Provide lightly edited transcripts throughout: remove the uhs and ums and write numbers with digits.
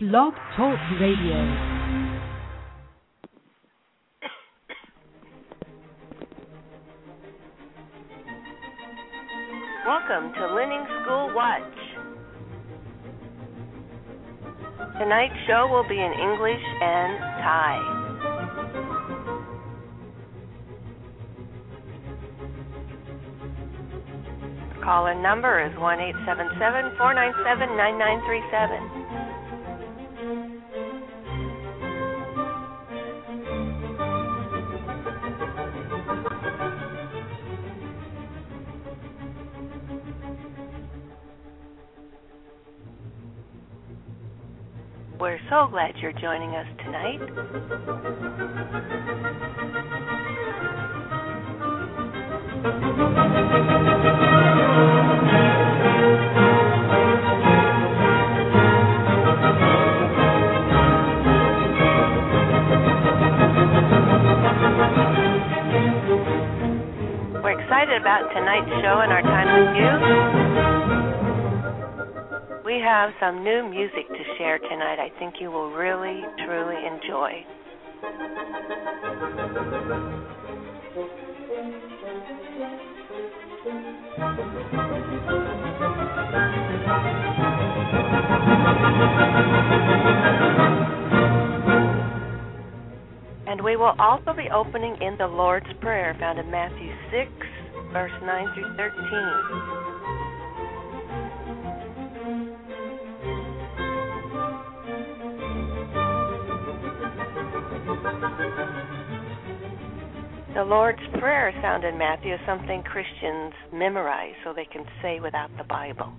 Blog Talk Radio. Welcome to Learning School Watch. Tonight's show will be in English and Thai. The call-in number is 1-877-497-9937. We're so glad you're joining us tonight. We're excited about tonight's show and our time with you. We have some new music to share tonight I think you will really, truly enjoy. And we will also be opening in the Lord's Prayer found in Matthew 6, verse 9 through 13. The Lord's Prayer found in Matthew is something Christians memorize so they can say without the Bible.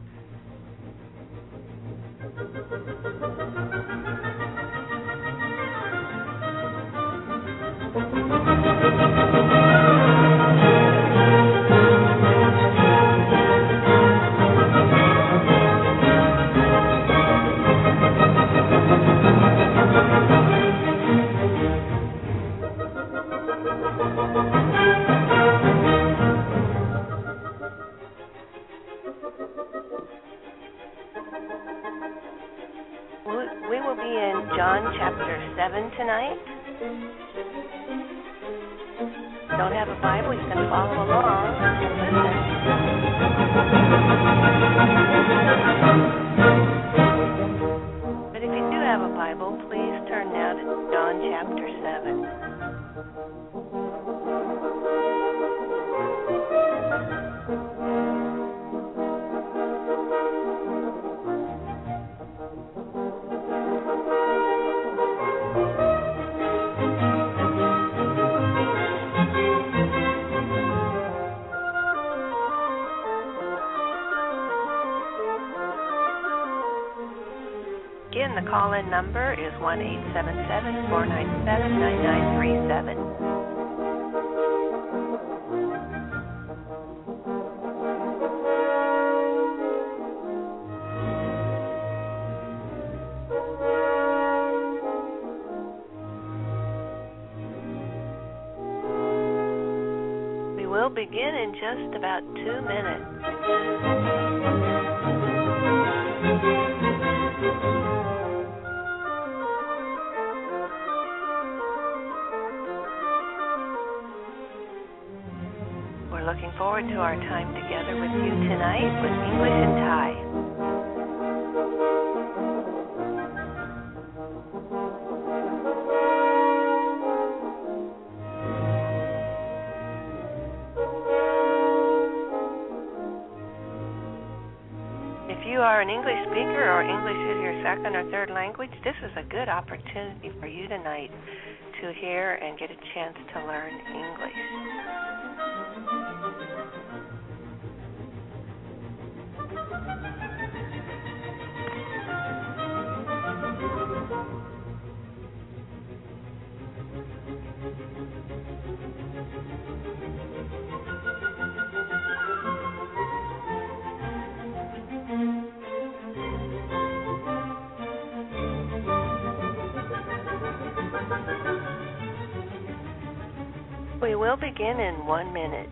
We will be in John chapter 7 tonight. If you don't have a Bible, you can follow along and listen. But if you do have a Bible, please turn now to John chapter 7. Again, the call-in number is 1-877-497-9937. We will begin in just about 2 minutes. Looking forward to our time together with you tonight with English and Thai. If you are an English speaker or English is your second or third language, this is a good opportunity for you tonight to hear and get a chance to learn English. We will begin in 1 minute.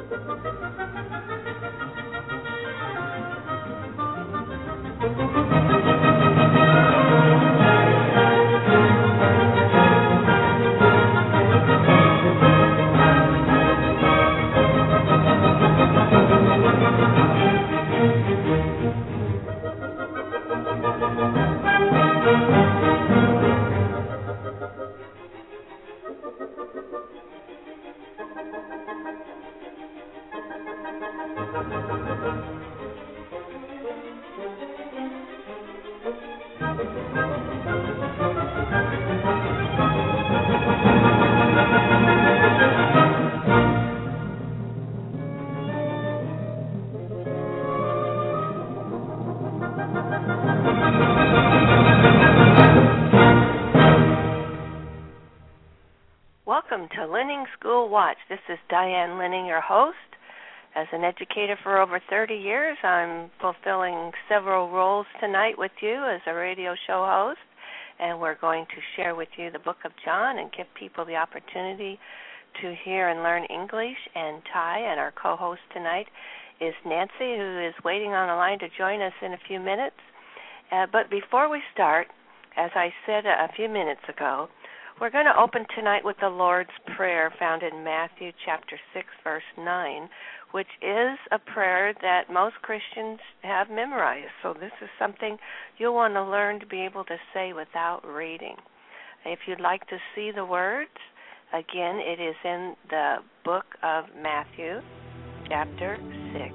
Welcome to Linning School Watch. This is Diane Linning, your host. As an educator for over 30 years, I'm fulfilling several roles tonight with you as a radio show host, and we're going to share with you the book of John and give people the opportunity to hear and learn English and Thai. And our co-host tonight is Nancy, who is waiting on the line to join us in a few minutes. But before we start, as I said a few minutes ago, we're going to open tonight with the Lord's Prayer found in Matthew chapter 6, verse 9, which is a prayer that most Christians have memorized. So this is something you'll want to learn to be able to say without reading. If you'd like to see the words, again, it is in the book of Matthew chapter 6.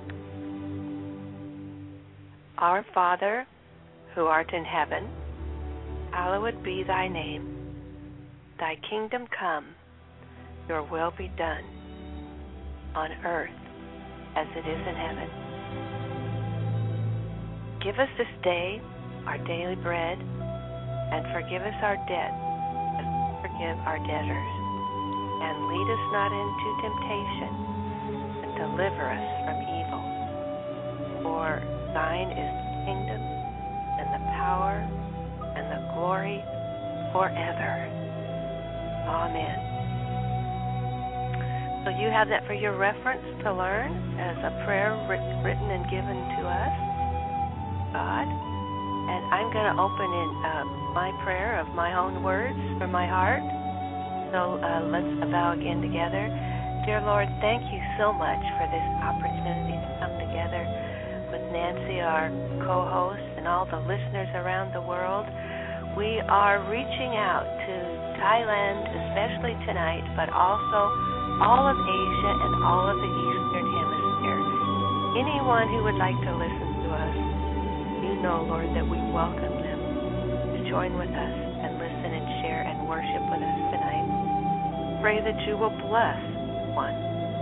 Our Father, who art in heaven, hallowed be thy name. Thy kingdom come, your will be done, on earth as it is in heaven. Give us this day our daily bread, and forgive us our debt as we forgive our debtors. And lead us not into temptation, but deliver us from evil. For thine is the kingdom, and the power, and the glory forever. Amen. So you have that for your reference to learn as a prayer written and given to us, God. And I'm going to open in my prayer of my own words from my heart. So let's bow again together. Dear Lord, thank you so much for this opportunity to come together with Nancy, our co-host, and all the listeners around the world. We are reaching out to Thailand, especially tonight, but also all of Asia and all of the Eastern Hemisphere. Anyone who would like to listen to us, you know, Lord, that we welcome them to join with us and listen and share and worship with us tonight. Pray that you will bless one.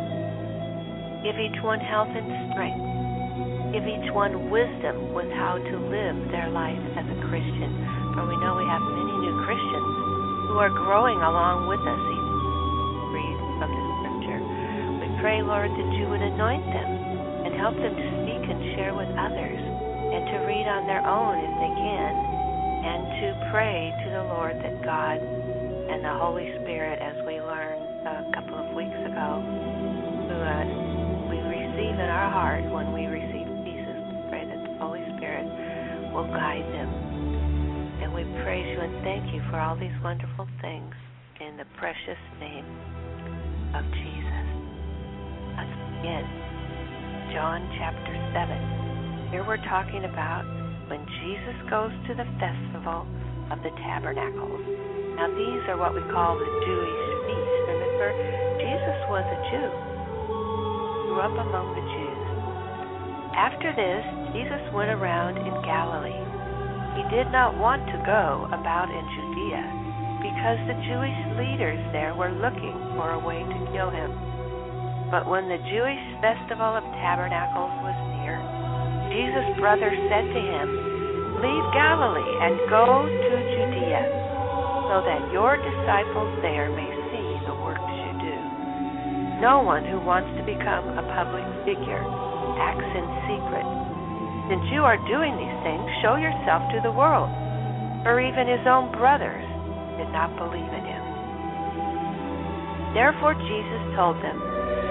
Give each one health and strength. Give each one wisdom with how to live their life as a Christian. For we know we have many new Christians who are growing along with us, even read from the Scripture. We pray, Lord, that you would anoint them and help them to speak and share with others and to read on their own if they can, and to pray to the Lord that God and the Holy Spirit, as we learned a couple of weeks ago, who we receive in our heart when we receive Jesus. We pray that the Holy Spirit will guide them. And we praise you and thank you for all these wonderful things in the precious name of Jesus. Let's begin. John chapter 7. Here we're talking about when Jesus goes to the festival of the Tabernacles. Now these are what we call the Jewish feasts. Remember, Jesus was a Jew. Grew up among the Jews. After this, Jesus went around in Galilee. He did not want to go about in Judea because the Jewish leaders there were looking for a way to kill him. But when the Jewish festival of Tabernacles was near, Jesus' brother said to him, "Leave Galilee and go to Judea, so that your disciples there may see the works you do. No one who wants to become a public figure acts in secret. Since you are doing these things, show yourself to the world." For even his own brothers did not believe in him. Therefore Jesus told them,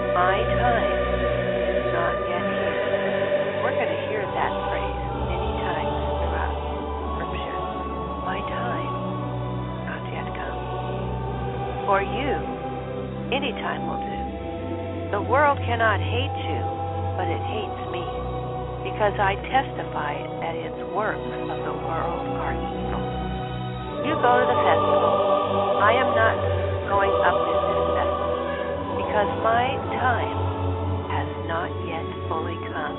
My time is not yet here. We're going to hear that phrase many times throughout Scripture. My time not yet come. For you, any time will do. The world cannot hate you, but it hates me, because I testified that its works of the world are evil. You go to the festival. I am not going up in this festival, because my time has not yet fully come.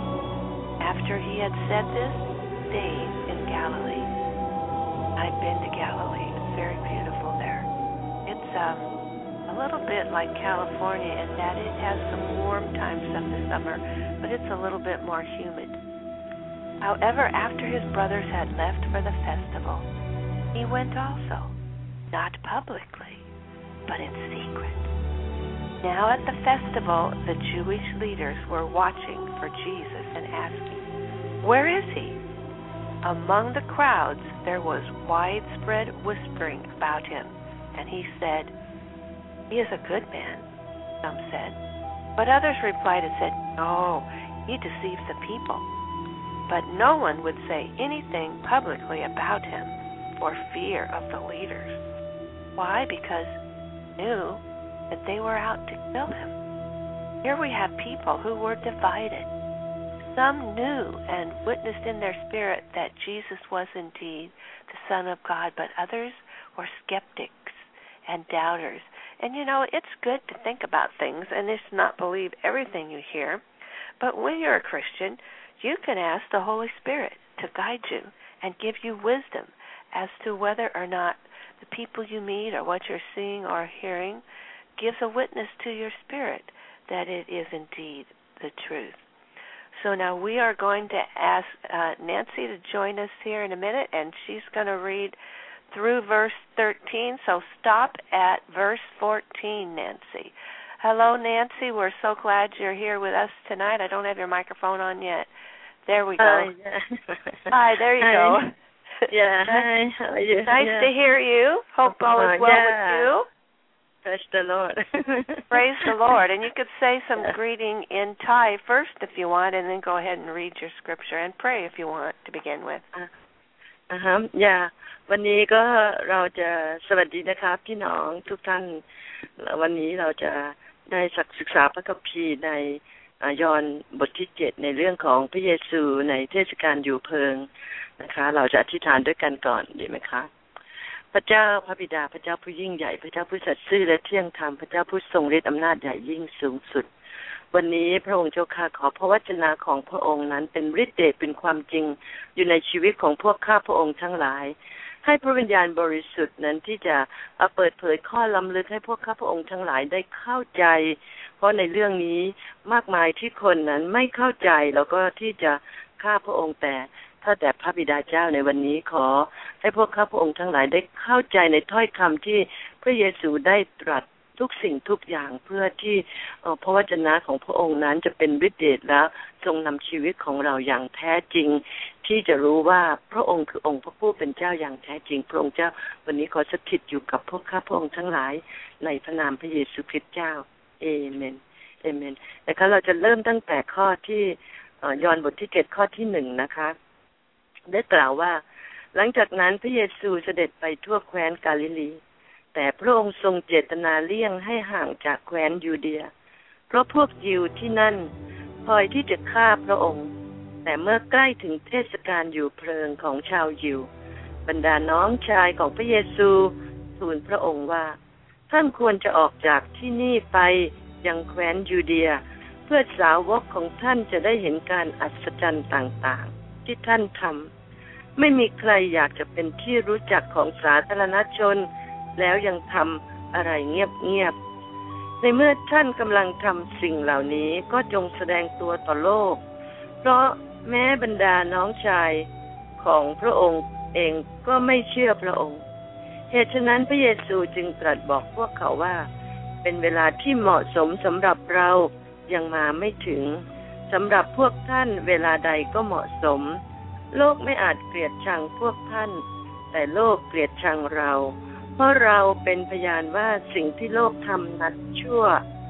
After he had said this, stayed in Galilee. I've been to Galilee. It's very beautiful there. It's a little bit like California in that it has some warm times of the summer, but it's a little bit more humid. However, after his brothers had left for the festival, he went also, not publicly, but in secret. Now at the festival, the Jewish leaders were watching for Jesus and asking, "Where is he?" Among the crowds, there was widespread whispering about him, and he said, "He is a good man," some said. But others replied and said, "No, he deceives the people." But no one would say anything publicly about him for fear of the leaders. Why? Because they knew that they were out to kill him. Here we have people who were divided. Some knew and witnessed in their spirit that Jesus was indeed the Son of God, but others were skeptics and doubters. And it's good to think about things and just not believe everything you hear. But when you're a Christian, you can ask the Holy Spirit to guide you and give you wisdom as to whether or not the people you meet or what you're seeing or hearing gives a witness to your spirit that it is indeed the truth. So now we are going to ask Nancy to join us here in a minute, and she's going to read through verse 13. So stop at verse 14, Nancy. Hello, Nancy. We're so glad you're here with us tonight. I don't have your microphone on yet. There we go. Yeah. Hi, there you go. Yeah, hi. How are you? Nice to hear you. Hope all is well with you. Praise the Lord. Praise the Lord. And you could say some greeting in Thai first if you want, and then go ahead and read your scripture and pray if you want to begin with. วันนี้ก็เราจะสวัสดีนะครับพี่น้องทุกท่านวันนี้เราจะได้ศึกษาพระคัมภีร์ในยอห์นบทที่7ในเรื่องของพระเยซูในเทศกาลอยู่เพลิงนะคะเราจะอธิษฐานด้วยกันก่อนดีไหมคะพระเจ้าพระบิดาพระเจ้าผู้ยิ่งใหญ่พระเจ้าผู้สัตย์ซื่อและเที่ยงธรรมพระเจ้าผู้ทรงฤทธิ์อำนาจใหญ่ยิ่งสูงสุดวันนี้พระองค์เจ้าข้าขอพระวจนะของพระองค์นั้นเป็นฤทธิ์เดชเป็นความจริงอยู่ในชีวิตของพวกข้าพระองค์ทั้งหลายให้พระวิญญาณบริสุทธิ์นั้นที่จะเปิดเผยข้อล้ำลึกให้พวกข้าพระองค์ทั้งหลายได้เข้าใจเพราะในเรื่องนี้มากมายที่คนนั้นไม่เข้าใจแล้วก็ที่จะฆ่าพระองค์แต่พระบิดาเจ้าในวันนี้ขอให้พวกข้าพระองค์ทั้งหลายได้เข้าใจในถ้อยคำที่พระเยซูได้ตรัสทุกสิ่งทุกอย่างเพื่อที่พระวจนะของพระองค์นั้นจะเป็นฤทธิ์เดชและทรงนำชีวิตของเราอย่างแท้จริงที่จะรู้ว่าพระองค์คือองค์พระผู้เป็นเจ้าอย่างแท้จริงพระองค์เจ้าวันนี้ขอสถิตอยู่กับพวกข้าพระองค์ทั้งหลายในพระนามพระเยซูคริสต์เจ้าเอเมนเอเมนนะคะเราจะเริ่มตั้งแต่ข้อที่ยอห์นบทที่7ข้อที่1นะคะได้กล่าวว่าหลังจากนั้นพระเยซูเสด็จไปทั่วแคว้นกาลิลีแต่พระองค์ทรงเจตนาเลี่ยงให้ห่างจากแคว้นยูเดียเพราะพวกยิวที่นั่นพอยที่จะฆ่าพระองค์แต่เมื่อใกล้ถึงเทศกาลอยู่เพลิงของชาวยิวบรรดาน้องชายของพระเยซูทูลพระองค์ว่าท่านควรจะออกจากที่นี่ไปยังแคว้นยูเดียเพื่อสาวกของท่านจะได้เห็นการอัศจรรย์ต่างๆที่ท่านทำไม่มีใครอยากจะเป็นที่รู้จักของสาธารณชนแล้วยังทำอะไรเงียบๆในเมื่อท่านกำลังทำสิ่งเหล่านี้ก็จงแสดงตัวต่อโลกเพราะแม้บรรดาน้องชายของพระองค์เองก็ไม่เชื่อพระองค์เหตุฉะนั้นพระเยซูจึงตรัสบอกพวกเขาว่าเป็นเวลาที่เหมาะสมสำหรับเรายังมาไม่ถึงสำหรับพวกท่านเวลาใดก็เหมาะสมโลกไม่อาจเกลียดชังพวกท่านแต่โลกเกลียดชังเราเพราะเราเป็นพยานว่าสิ่งที่โลกทำนั้นชั่ว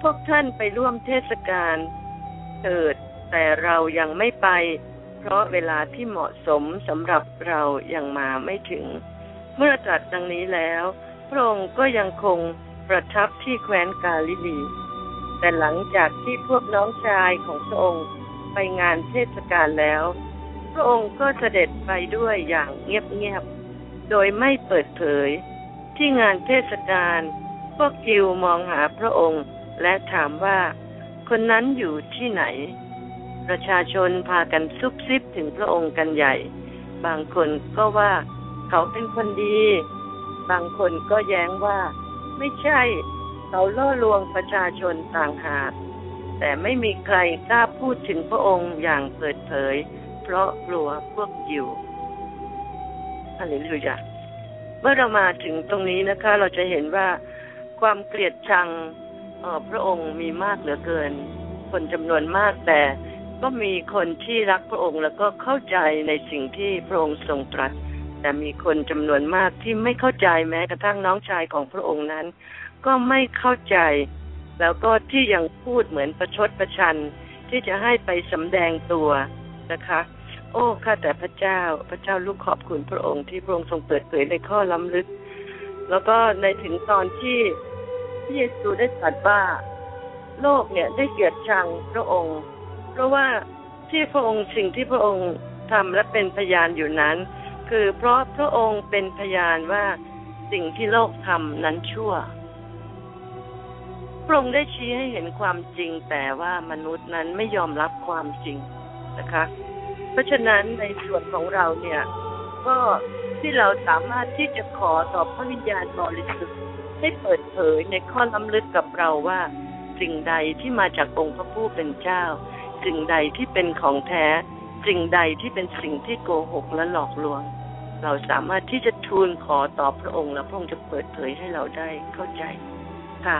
พวกท่านไปร่วมเทศกาลเถิดแต่เรายังไม่ไปเพราะเวลาที่เหมาะสมสำหรับเรายังมาไม่ถึงเมื่อตรัสดังนี้แล้วพระองค์ก็ยังคงประทับที่แคว้นกาลิลีแต่หลังจากที่พวกน้องชายของพระองค์ไปงานเทศกาลแล้วพระองค์ก็เสด็จไปด้วยอย่างเงียบๆโดยไม่เปิดเผยที่งานเทศกาลพวกยิวมองหาพระองค์และถามว่าคนนั้นอยู่ที่ไหนประชาชนพากันซุบซิบถึงพระองค์กันใหญ่บางคนก็ว่าเขาเป็นคนดีบางคนก็แย้งว่าไม่ใช่เขาล่อลวงประชาชนต่างหากแต่ไม่มีใครกล้าพูดถึงพระองค์อย่างเปิดเผยเพราะกลัวพวกยิวฮาเลลูยาเมื่อเรามาถึงตรงนี้นะคะเราจะเห็นว่าความเกลียดชังพระองค์มีมากเหลือเกินคนจำนวนมากแต่ก็มีคนที่รักพระองค์แล้วก็เข้าใจในสิ่งที่พระองค์ทรงตรัสแต่มีคนจำนวนมากที่ไม่เข้าใจแม้กระทั่งน้องชายของพระองค์นั้นก็ไม่เข้าใจแล้วก็ที่ยังพูดเหมือนประชดประชันที่จะให้ไปสำแดงตัวนะคะโอ้ข้าแต่พระเจ้าลูกขอบคุณพระองค์ที่พระองค์ทรงเปิดเผยในข้อล้ำลึกแล้วก็ในถึงตอนที่พระเยซูได้ตรัสว่าโลกเนี่ยได้เกลียดชังพระองค์เพราะว่าที่พระองค์สิ่งที่พระองค์ทำและเป็นพยานอยู่นั้นคือเพราะพระองค์เป็นพยานว่าสิ่งที่โลกทำนั้นชั่วพระองค์ได้ชี้ให้เห็นความจริงแต่ว่ามนุษย์นั้นไม่ยอมรับความจริงนะคะเพราะฉะนั้นในส่วนของเราเนี่ยก็ที่เราสามารถที่จะขอต่อพระวิญญาณบริสุทธิ์ให้เปิดเผยในข้อล้ำลึกกับเราว่าสิ่งใดที่มาจากองค์พระผู้เป็นเจ้าสิ่งใดที่เป็นของแท้สิ่งใดที่เป็นสิ่งที่โกหกและหลอกลวงเราสามารถที่จะทูลขอต่อพระองค์และพระองค์จะเปิดเผยให้เราได้เข้าใจค่ะ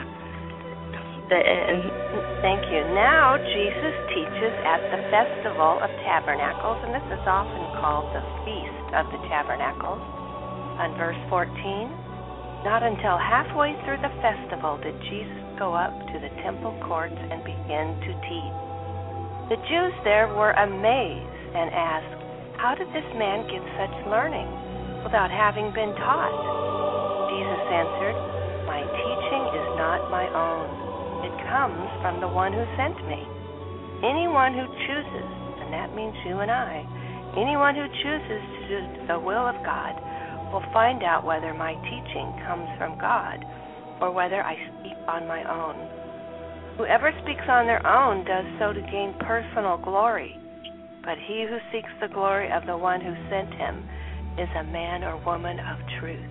Thank you. Now Jesus teaches at the Festival of Tabernacles, and this is often called the Feast of the Tabernacles. On verse 14, not until halfway through the festival did Jesus go up to the temple courts and begin to teach. The Jews there were amazed and asked, "How did this man get such learning without having been taught?" Jesus answered, "My teaching is not my own. It comes from the one who sent me. Anyone who chooses, and that means you and I, anyone who chooses to do the will of God will find out whether my teaching comes from God or whether I speak on my own. Whoever speaks on their own does so to gain personal glory, but he who seeks the glory of the one who sent him is a man or woman of truth."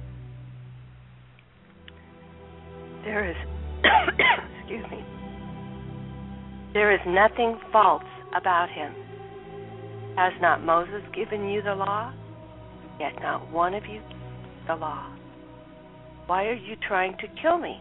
There is excuse me. There is nothing false about him. Has not Moses given you the law? Yet not one of you keeps the law. Why are you trying to kill me?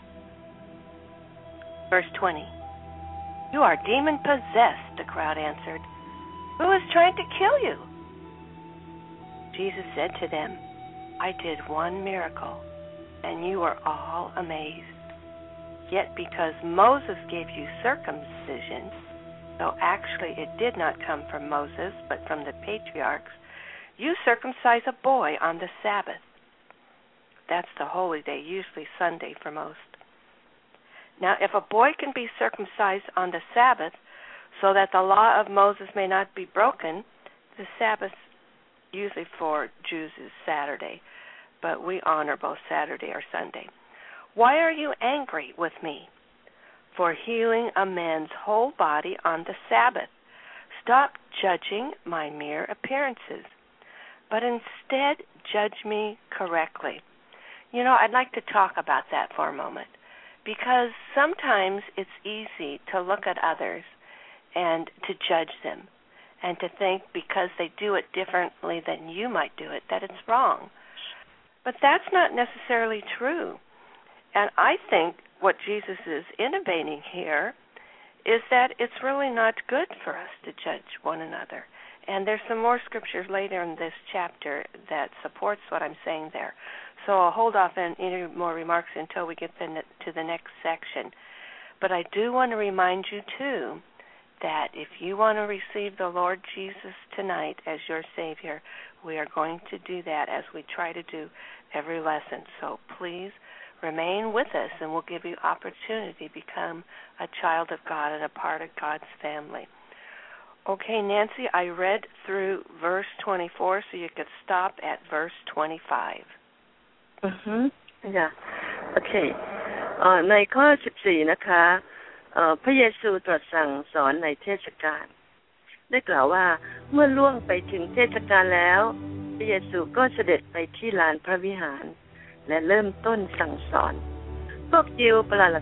Verse 20. You are demon-possessed, the crowd answered. Who is trying to kill you? Jesus said to them, I did one miracle, and you are all amazed. Yet because Moses gave you circumcision, though actually it did not come from Moses, but from the patriarchs, you circumcise a boy on the Sabbath. That's the holy day, usually Sunday for most. Now, if a boy can be circumcised on the Sabbath, so that the law of Moses may not be broken, the Sabbath usually for Jews is Saturday, but we honor both Saturday or Sunday. Why are you angry with me for healing a man's whole body on the Sabbath? Stop judging my mere appearances, but instead judge me correctly. You know, I'd like to talk about that for a moment, because sometimes it's easy to look at others and to judge them and to think because they do it differently than you might do it, that it's wrong. But that's not necessarily true. And I think what Jesus is innovating here is that it's really not good for us to judge one another. And there's some more scriptures later in this chapter that supports what I'm saying there. So I'll hold off on any more remarks until we get to the next section. But I do want to remind you, too, that if you want to receive the Lord Jesus tonight as your Savior, we are going to do that as we try to do every lesson. So please remain with us, and we'll give you opportunity to become a child of God and a part of God's family. Okay, Nancy, I read through verse 24, so you could stop at verse 25. Yeah. Okay. ในข้อ 14 นะคะพระเยซูตรัสสั่งสอนในเทศกาลได้กล่าวว่าเมื่อล่วงไปถึงเทศกาลแล้วพระเยซูก็เสด็จไปที่ลานพระวิหารและเริ่มต้นสั่งสอนพวกยิวประหลาด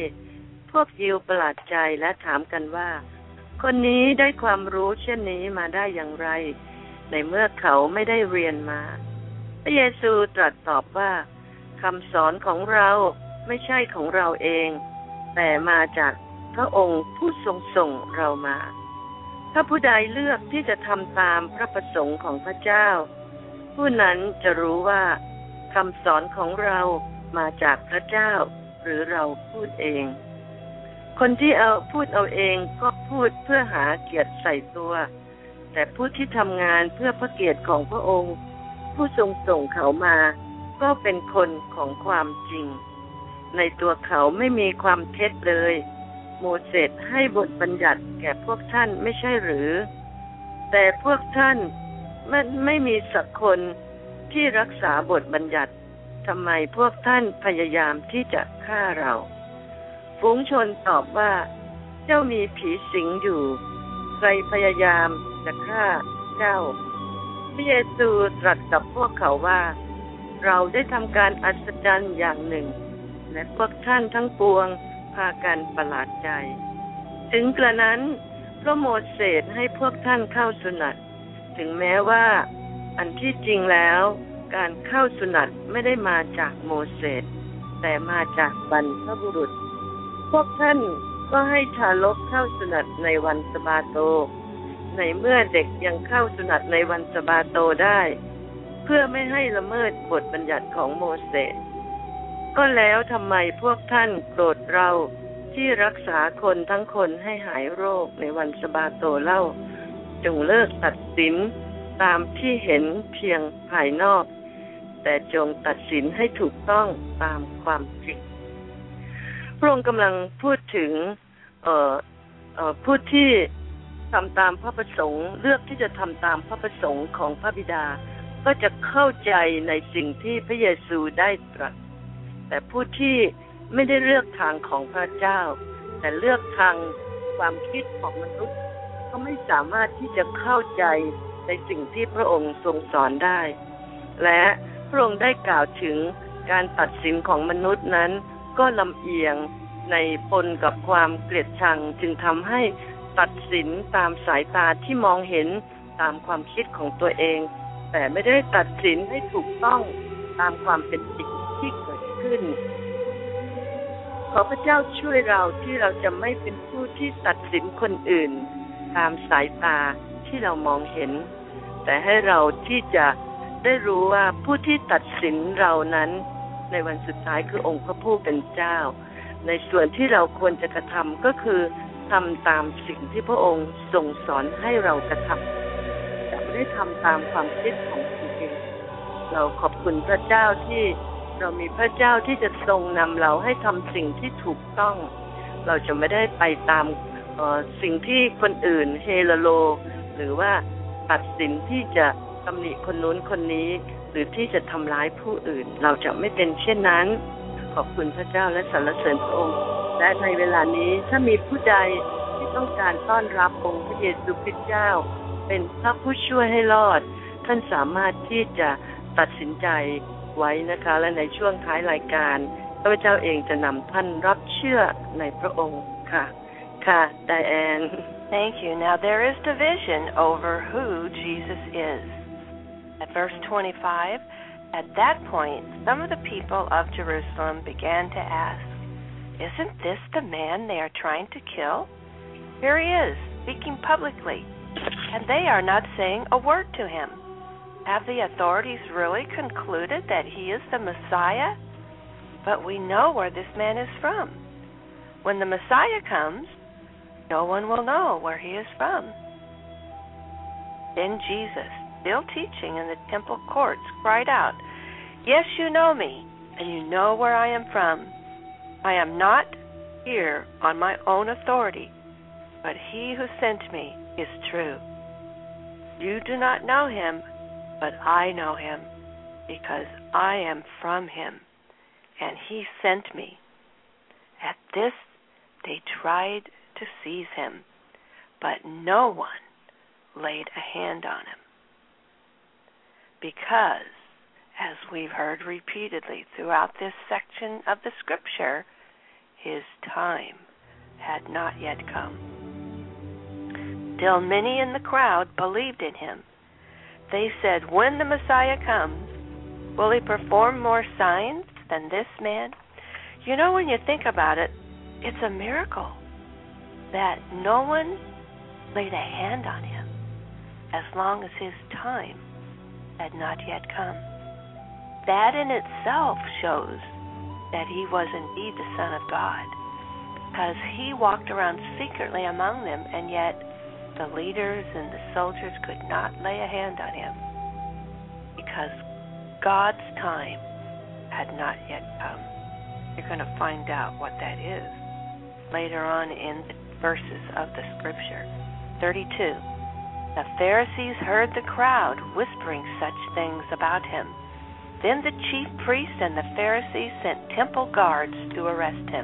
ใจและถามกันว่าคนนี้ได้ความรู้เช่นนี้มาได้อย่างไรในเมื่อเขาไม่ได้เรียนมาพระเยซูตรัสตอบว่าคำสอนของเราไม่ใช่ของเราเองแต่มาจากพระองค์ผู้ทรงส่งเรามาถ้าผู้ใดเลือกที่จะทำตามพระประสงค์ของพระเจ้าผู้นั้นจะรู้ว่าคำสอนของเรามาจากพระเจ้าหรือเราพูดเองคนที่พูดเอาเองก็พูดเพื่อหาเกียรติใส่ตัวแต่ผู้ที่ทำงานเพื่อพระเกียรติของพระองค์ผู้ทรงส่งเขามาก็เป็นคนของความจริงในตัวเขาไม่มีความเท็จเลยโมเสสให้บทบัญญัติแก่พวกท่านไม่ใช่หรือแต่พวกท่านไม่มีสักคนที่รักษาบทบัญญัติทำไมพวกท่านพยายามที่จะฆ่าเราฝูงชนตอบว่าเจ้ามีผีสิงอยู่ใครพยายามจะฆ่าเจ้าพระเยซูตรัสกับพวกเขาว่าเราได้ทำการอัศจรรย์อย่างหนึ่งและพวกท่านทั้งปวงพากันประหลาดใจถึงกระนั้นพระโมเสสให้พวกท่านเข้าสุนัตถึงแม้ว่าอันที่จริงแล้วการเข้าสุนัตไม่ได้มาจากโมเสสแต่มาจากบรรพบุรุษพวกท่านก็ให้ทารกเข้าสุนัตในวันสะบาโตในเมื่อเด็กยังเข้าสุนัตในวันสะบาโตได้เพื่อไม่ให้ละเมิดบทบัญญัติของโมเสสก็แล้วทำไมพวกท่านโกรธเราที่รักษาคนทั้งคนให้หายโรคในวันสะบาโตเล่าจงเลิกตัดสินตามที่เห็นเพียงภายนอกแต่จงตัดสินให้ถูกต้องตามความจริงพระองค์กำลังพูดถึงผู้ที่ทำตามพระประสงค์เลือกที่จะทำตามพระประสงค์ของพระบิดาก็จะเข้าใจในสิ่งที่พระเยซูได้ตรัสแต่ผู้ที่ไม่ได้เลือกทางของพระเจ้าแต่เลือกทางความคิดของมนุษย์ก็ไม่สามารถที่จะเข้าใจในสิ่งที่พระองค์ทรงสอนได้และพระองค์ได้กล่าวถึงการตัดสินของมนุษย์นั้นก็ลำเอียงในปนกับความเกลียดชังจึงทำให้ตัดสินตามสายตาที่มองเห็นตามความคิดของตัวเองแต่ไม่ได้ตัดสินให้ถูกต้องตามความเป็นจริงที่เกิดขึ้นขอพระเจ้าช่วยเราที่เราจะไม่เป็นผู้ที่ตัดสินคนอื่นตามสายตาที่เรามองเห็นแต่ให้เราที่จะได้รู้ว่าผู้ที่ตัดสินเรานั้นในวันสุดท้ายคือองค์พระผู้เป็นเจ้าในส่วนที่เราควรจะกระทำก็คือทำตามสิ่งที่พระองค์ทรงสอนให้เรากระทำจะไม่ได้ทำตามความคิดของตัวเองเราขอบคุณพระเจ้าที่เรามีพระเจ้าที่จะทรงนำเราให้ทำสิ่งที่ถูกต้องเราจะไม่ได้ไปตามสิ่งที่คนอื่นเฮโลหรือว่าตัดสินที่จะตำหนิคนนู้นคนนี้หรือที่จะทำร้ายผู้อื่นเราจะไม่เป็นเช่นนั้นขอบคุณพระเจ้าและสรรเสริญพระองค์และในเวลานี้ถ้ามีผู้ใดที่ต้องการต้อนรับองค์พระเยซูคริสต์เจ้าเป็นพระผู้ช่วยให้รอดท่านสามารถที่จะตัดสินใจไว้นะคะและในช่วงท้ายรายการพระเจ้าเองจะนำท่านรับเชื่อในพระองค์ค่ะค่ะไดแอน Thank you. Now there is division over who Jesus is. At verse 25, at that point, some of the people of Jerusalem began to ask, "Isn't this the man they are trying to kill? Here he is, speaking publicly, and they are not saying a word to him. Have the authorities really concluded that he is the Messiah? But we know where this man is from. when the Messiah comes, no one will know where he is from. Then Jesus, still teaching in the temple courts, cried out, "Yes, you know me, and you know where I am from. I am not here on my own authority, but he who sent me is true. You do not know him, but I know him, because I am from him, and he sent me." At this they tried to seize him, but no one laid a hand on him, because, as we've heard repeatedly throughout this section of the Scripture, his time had not yet come. Still many in the crowd believed in him. They said, "When the Messiah comes, will he perform more signs than this man?" You know, when you think about it, it's a miracle that no one laid a hand on him as long as his time had not yet come. That in itself shows that he was indeed the Son of God, because he walked around secretly among them, and yet the leaders and the soldiers could not lay a hand on him, because God's time had not yet come. You're going to find out what that is later on in the verses of the Scripture. 32. The Pharisees heard the crowd whispering such things about him. Then the chief priests and the Pharisees sent temple guards to arrest him.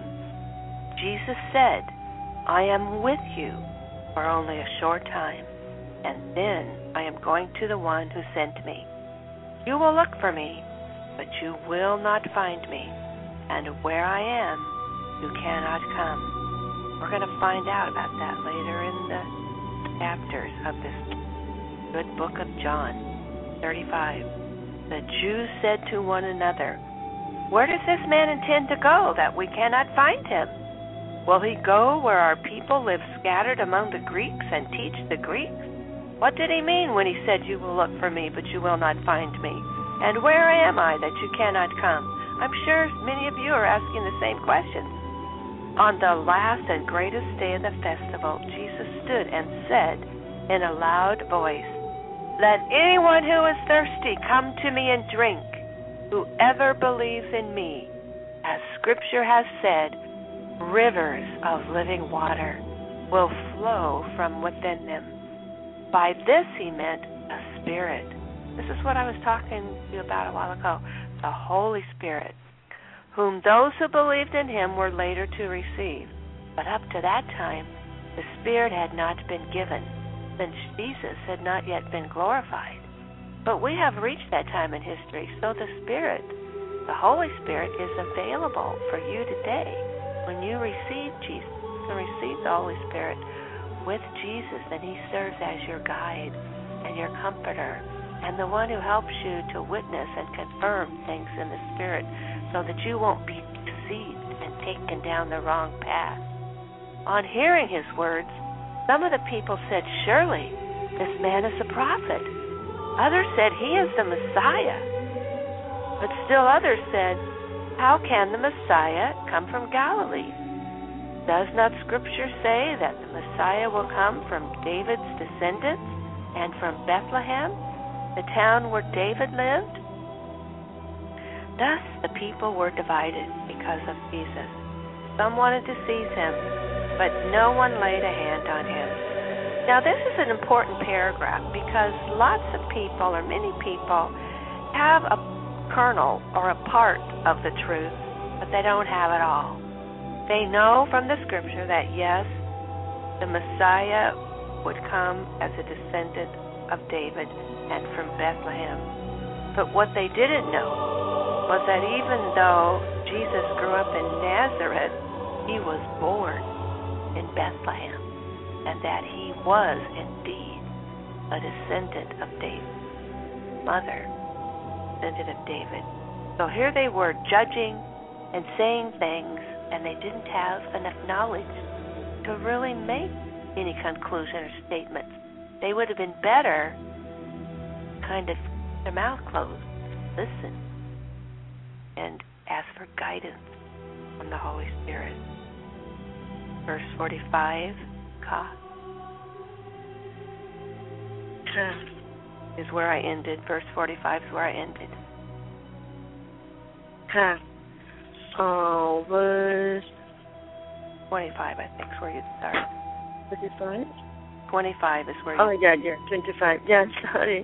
Jesus said, "I am with you for only a short time, and then I am going to the one who sent me. You will look for me, but you will not find me, and where I am, you cannot come." We're going to find out about that later in the chapters of this good book of John. 35. The Jews said to one another, "Where does this man intend to go that we cannot find him? Will he go where our people live scattered among the Greeks and teach the Greeks? What did he mean when he said, 'You will look for me, but you will not find me'? And where am I that you cannot come?" I'm sure many of you are asking the same questions. On the last and greatest day of the festival, Jesus stood and said in a loud voice, "Let anyone who is thirsty come to me and drink. Whoever believes in me, as Scripture has said, rivers of living water will flow from within them." By this he meant the Spirit. This is what I was talking to you about a while ago. The Holy Spirit, whom those who believed in him were later to receive. But up to that time, the Spirit had not been given, since Jesus had not yet been glorified. But we have reached that time in history, so the Spirit, the Holy Spirit, is available for you today. When you receive Jesus, you can receive the Holy Spirit with Jesus, and he serves as your guide and your comforter, and the one who helps you to witness and confirm things in the Spirit, so that you won't be deceived and taken down the wrong path. On hearing his words, some of the people said, "Surely this man is a prophet." Others said, "He is the Messiah." But still others said, "How can the Messiah come from Galilee? Does not Scripture say that the Messiah will come from David's descendants and from Bethlehem, the town where David lived?" Thus the people were divided because of Jesus. Some wanted to seize him, but no one laid a hand on him. Now this is an important paragraph, because lots of people, or many people, have a kernel or a part of the truth, but they don't have it all. They know from the Scripture that yes, the Messiah would come as a descendant of David and from Bethlehem. But what they didn't know was that even though Jesus grew up in Nazareth, he was born in Bethlehem, and that he was indeed a descendant of David, mother, descendant of David. So here they were judging and saying things, and they didn't have enough knowledge to really make any conclusion or statements. They would have been better kind of their mouth closed, listen, and ask for guidance from the Holy Spirit. verse 45, Ka. Is where I ended. Verse 45 is where I ended. ค่ะverse 25, I think, is where you start. 45? 25 is where you... Oh, yeah, 25. Yeah, sorry.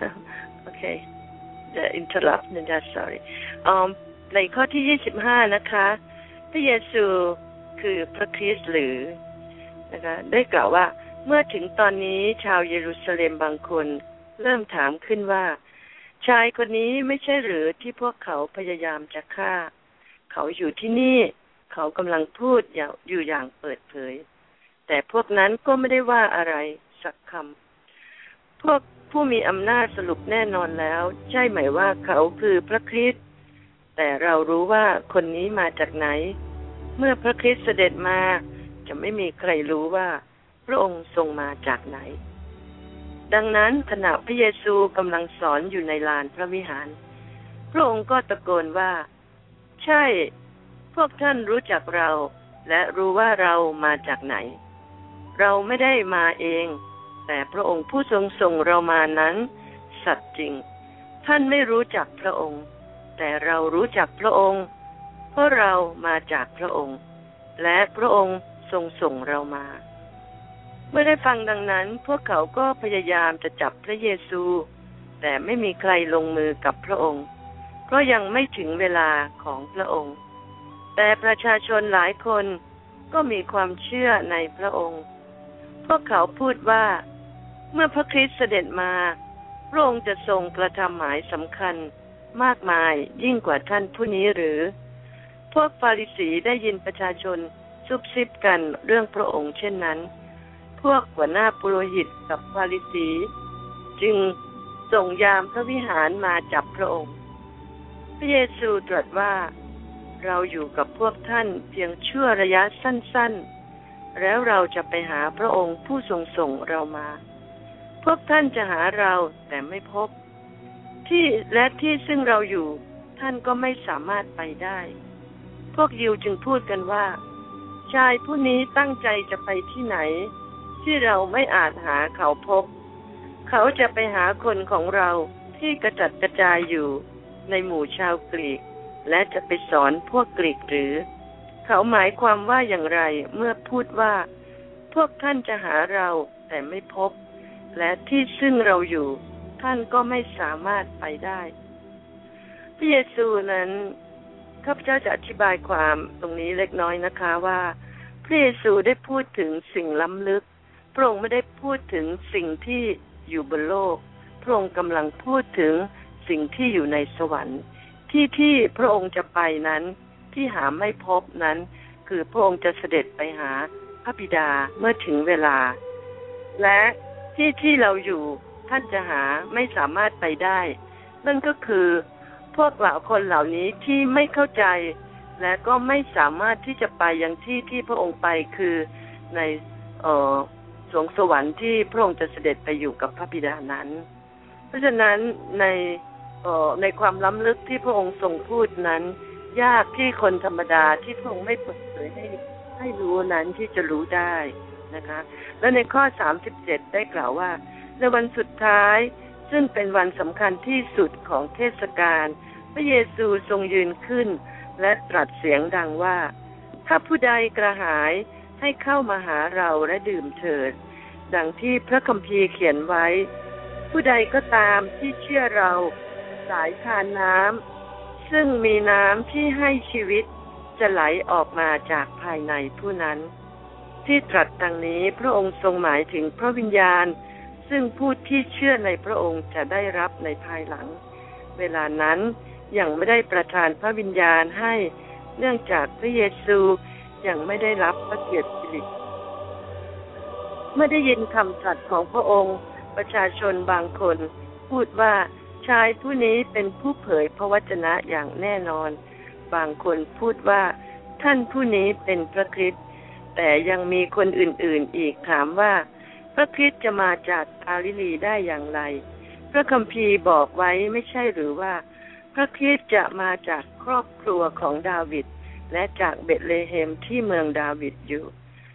Okay. The interrupt. Yeah, sorry. ในข้อที่ 25 นะคะพระเยซูคือพระคริสต์หรือนะคะได้กล่าวว่าเมื่อถึงตอนนี้ชาวเยรูซาเล็มบางคนเริ่มถามขึ้นว่าชายคนนี้ไม่ใช่หรือที่พวกเขาพยายามจะฆ่าเขาอยู่ที่นี่เขากำลังพูดอยู่อย่างเปิดเผยแต่พวกนั้นก็ไม่ได้ว่าอะไรสักคำพวกผู้มีอำนาจสรุปแน่นอนแล้วใช่ไหมว่าเขาคือพระคริสต์แต่เรารู้ว่าคนนี้มาจากไหนเมื่อพระคริสต์เสด็จมาจะไม่มีใครรู้ว่าพระองค์ทรงมาจากไหนดังนั้นขณะพระเยซูกำลังสอนอยู่ในลานพระวิหารพระองค์ก็ตะโกนว่าใช่พวกท่านรู้จักเราและรู้ว่าเรามาจากไหนเราไม่ได้มาเองแต่พระองค์ผู้ทรงส่งเรามานั้นสัตย์จริงท่านไม่รู้จักพระองค์แต่เรารู้จักพระองค์เพราะเรามาจากพระองค์และพระองค์ทรงส่งเรามาเมื่อได้ฟังดังนั้นพวกเขาก็พยายามจะจับพระเยซูแต่ไม่มีใครลงมือกับพระองค์เพราะยังไม่ถึงเวลาของพระองค์แต่ประชาชนหลายคนก็มีความเชื่อในพระองค์พวกเขาพูดว่าเมื่อพระคริสต์เสด็จมาพระองค์จะทรงกระทำหมายสำคัญมากมายยิ่งกว่าท่านผู้นี้หรือพวกฟาริสีได้ยินประชาชนซุบซิบกันเรื่องพระองค์เช่นนั้นพวกหัวหน้าปุโรหิตกับฟาริสีจึงส่งยามพระวิหารมาจับพระองค์พระเยซูตรัสว่าเราอยู่กับพวกท่านเพียงชั่วระยะสั้นๆแล้วเราจะไปหาพระองค์ผู้ทรงส่งเรามาพวกท่านจะหาเราแต่ไม่พบที่ซึ่งเราอยู่ท่านก็ไม่สามารถไปได้พวกยิวจึงพูดกันว่าชายผู้นี้ตั้งใจจะไปที่ไหนที่เราไม่อาจหาเขาพบเขาจะไปหาคนของเราที่กระจัดกระจายอยู่ในหมู่ชาวกรีกและจะไปสอนพวกกรีกหรือเขาหมายความว่าอย่างไรเมื่อพูดว่าพวกท่านจะหาเราแต่ไม่พบและที่ซึ่งเราอยู่ท่านก็ไม่สามารถไปได้พระเยซูนั้นข้าพเจ้าจะอธิบายความตรงนี้เล็กน้อยนะคะว่าพระเยซูได้พูดถึงสิ่งล้ำลึกพระองค์ไม่ได้พูดถึงสิ่งที่อยู่บนโลกพระองค์กำลังพูดถึงสิ่งที่อยู่ในสวรรค์ที่พระองค์จะไปนั้นที่หาไม่พบนั้นคือพระองค์จะเสด็จไปหาพระบิดาเมื่อถึงเวลาและที่เราอยู่ท่านจะหาไม่สามารถไปได้นั่นก็คือพวกคนเหล่านี้ที่ไม่เข้าใจและก็ไม่สามารถที่จะไปยังที่พระองค์ไปคือในสวงสวรรค์ที่พระองค์จะเสด็จไปอยู่กับพระบิดานั้นเพราะฉะนั้นในความล้ำลึกที่พระองค์ทรงพูดนั้นยากที่คนธรรมดาที่พระองค์ไม่เปิดเผยให้รู้นั้นที่จะรู้ได้นะคะแล้วในข้อ37ได้กล่าวว่าในวันสุดท้ายซึ่งเป็นวันสำคัญที่สุดของเทศกาลพระเยซูทรงยืนขึ้นและตรัสเสียงดังว่าถ้าผู้ใดกระหายให้เข้ามาหาเราและดื่มเถิดดังที่พระคัมภีร์เขียนไว้ผู้ใดก็ตามที่เชื่อเราสายทานน้ำซึ่งมีน้ำที่ให้ชีวิตจะไหลออกมาจากภายในผู้นั้นที่ตรัสดังนี้พระองค์ทรงหมายถึงพระวิญญาณซึ่งผู้ที่เชื่อในพระองค์จะได้รับในภายหลังเวลานั้นยังไม่ได้ประทานพระวิญญาณให้เนื่องจากพระเยซูยังไม่ได้รับพระเกียรติสิริเมื่อได้ยินคำตรัสของพระองค์ประชาชนบางคนพูดว่าชายผู้นี้เป็นผู้เผยพระวจนะอย่างแน่นอนบางคนพูดว่าท่านผู้นี้เป็นพระคริสต์แต่ยังมีคนอื่นๆอีกถามว่าพระคริสต์จะมาจากกาลิลีได้อย่างไรพระคัมภีร์บอกไว้ไม่ใช่หรือว่าพระคริสต์จะมาจากครอบครัวของดาวิดและจากเบธเลเฮมที่เมืองดาวิดอยู่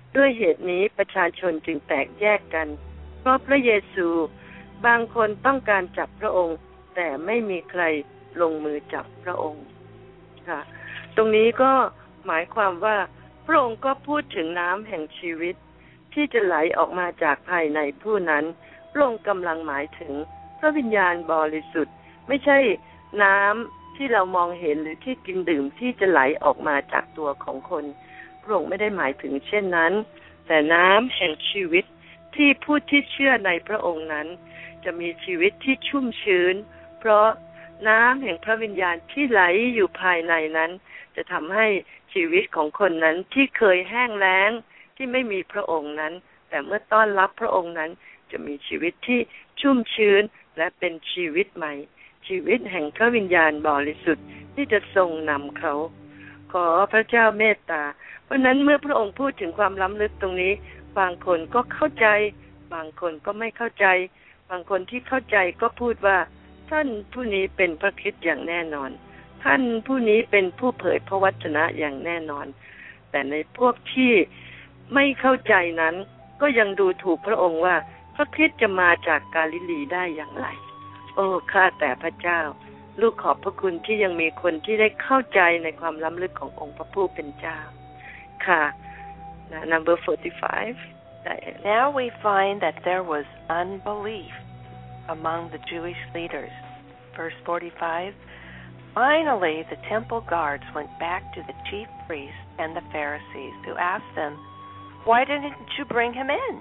ด้วยเหตุนี้ประชาชนจึงแตกแยกกันเพราะพระเยซูบางคนต้องการจับพระองค์แต่ไม่มีใครลงมือจับพระองค์ค่ะตรงนี้ก็หมายความว่าพระองค์ก็พูดถึงน้ำแห่งชีวิตที่จะไหลออกมาจากภายในผู้นั้นพระองค์กำลังหมายถึงพระวิญญาณบริสุทธิ์ไม่ใช่น้ำที่เรามองเห็นหรือที่กินดื่มที่จะไหลออกมาจากตัวของคนพระองค์ไม่ได้หมายถึงเช่นนั้นแต่น้ำแห่งชีวิตที่ผู้ที่เชื่อในพระองค์นั้นจะมีชีวิตที่ชุ่มชื้นเพราะน้ำแห่งพระวิญญาณที่ไหลอยู่ภายในนั้นจะทำให้ชีวิตของคนนั้นที่เคยแห้งแล้งที่ไม่มีพระองค์นั้นแต่เมื่อต้อนรับพระองค์นั้นจะมีชีวิตที่ชุ่มชื้นและเป็นชีวิตใหม่ชีวิตแห่งพระวิญญาณบริสุทธิ์ที่จะทรงนำเขาขอพระเจ้าเมตตาเพราะนั้นเมื่อพระองค์พูดถึงความล้ำลึกตรงนี้บางคนก็เข้าใจบางคนก็ไม่เข้าใจบางคนที่เข้าใจก็พูดว่าท่านผู้นี้เป็นพระคริสต์อย่างแน่นอนท่านผู้นี้เป็นผู้เผยพระวจนะอย่างแน่นอนแต่ในพวกที่ไม่เข้าใจนั้นก็ยังดูถูกพระองค์ว่าพระคริสต์จะมาจากกาลิลีได้อย่างไรโอ้ข้าแต่พระเจ้าลูกขอบพระคุณที่ยังมีคนที่ได้เข้าใจในความล้ำลึกขององค์พระผู้เป็นเจ้าค่ะ number 45 Now we find that there was unbelief among the Jewish leaders. Verse 45, Finally the temple guards went back to the chief priests and the Pharisees, who asked them, Why didn't you bring him in?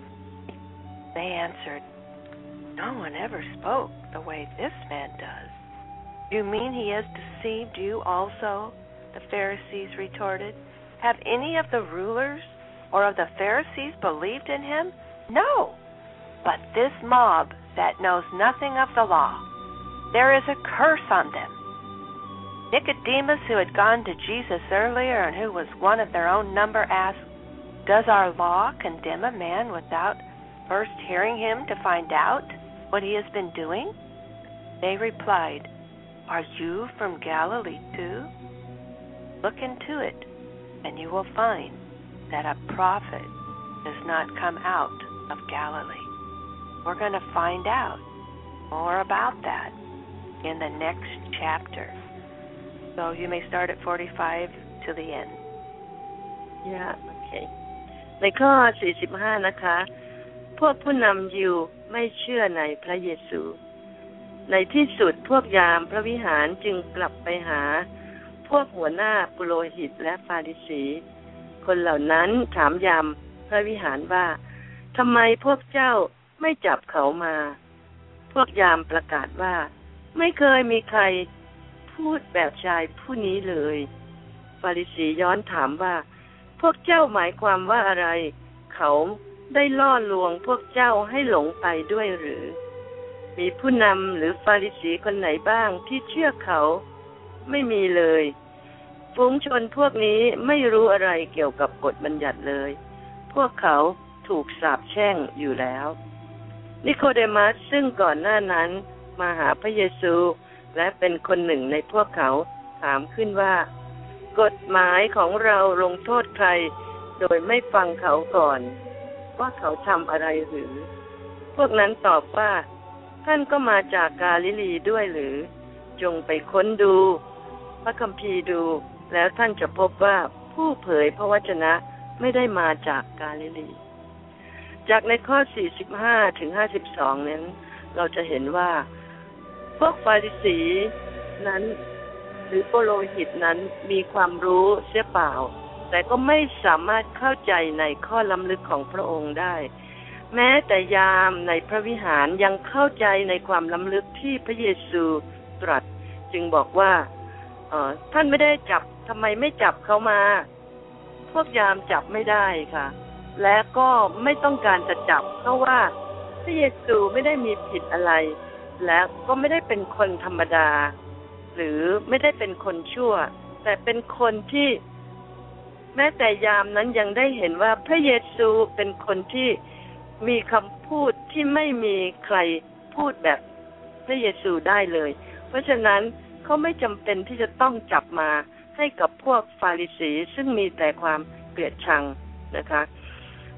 They answered, No one ever spoke the way this man does. Do you mean he has deceived you also? The Pharisees retorted. Have any of the rulers or of the Pharisees believed in him? No, but this mob that knows nothing of the law, there is a curse on them. Nicodemus, who had gone to Jesus earlier and who was one of their own number, asked, Does our law condemn a man without first hearing him to find out what he has been doing? They replied, Are you from Galilee too? Look into it, and you will find that a prophet does not come out of Galilee. We're going to find out more about that in the next chapter. So you may start at 45 to the end. Yeah, okay. ในข้อ45นะคะพวกผู้นำยิวไม่เชื่อในพระเยซูในที่สุดพวกยามพระวิหารจึงกลับไปหาพวกหัวหน้าปุโรหิตและฟาริสีคนเหล่านั้นถามยามพระวิหารว่าทำไมพวกเจ้าไม่จับเขามาพวกยามประกาศว่าไม่เคยมีใครพูดแบบชายผู้นี้เลยฟาริสีย้อนถามว่าพวกเจ้าหมายความว่าอะไรเขาได้ล่อลวงพวกเจ้าให้หลงไปด้วยหรือมีผู้นำหรือฟาริสีคนไหนบ้างที่เชื่อเขาไม่มีเลยฝูงชนพวกนี้ไม่รู้อะไรเกี่ยวกับกฎบัญญัติเลยพวกเขาถูกสาปแช่งอยู่แล้วนิโคเดมัสซึ่งก่อนหน้านั้นมาหาพระเยซูและเป็นคนหนึ่งในพวกเขาถามขึ้นว่ากฎหมายของเราลงโทษใครโดยไม่ฟังเขาก่อนว่าเขาทำอะไรหรือพวกนั้นตอบว่าท่านก็มาจากกาลิลีด้วยหรือจงไปค้นดูพระคัมภีร์ดูแล้วท่านจะพบว่าผู้เผยพระวจนะไม่ได้มาจากกาลิลีจากในข้อ45ถึง52นั้นเราจะเห็นว่าพวกฟาริสีนั้นหรือปุโรหิตนั้นมีความรู้เสียเปล่าแต่ก็ไม่สามารถเข้าใจในข้อล้ำลึกของพระองค์ได้แม้แต่ยามในพระวิหารยังเข้าใจในความล้ำลึกที่พระเยซูตรัสจึงบอกว่าท่านไม่ได้จับทำไมไม่จับเขามาพวกยามจับไม่ได้ค่ะและก็ไม่ต้องการจะจับเพราะว่าพระเยซูไม่ได้มีผิดอะไรและก็ไม่ได้เป็นคนธรรมดาหรือไม่ได้เป็นคนชั่วแต่เป็นคนที่แม้แต่ยามนั้นยังได้เห็นว่าพระเยซูเป็นคนที่มีคำพูดที่ไม่มีใครพูดแบบพระเยซูได้เลยเพราะฉะนั้นเขาไม่จำเป็นที่จะต้องจับมาให้กับพวกฟาริสีซึ่งมีแต่ความเกลียดชังนะคะ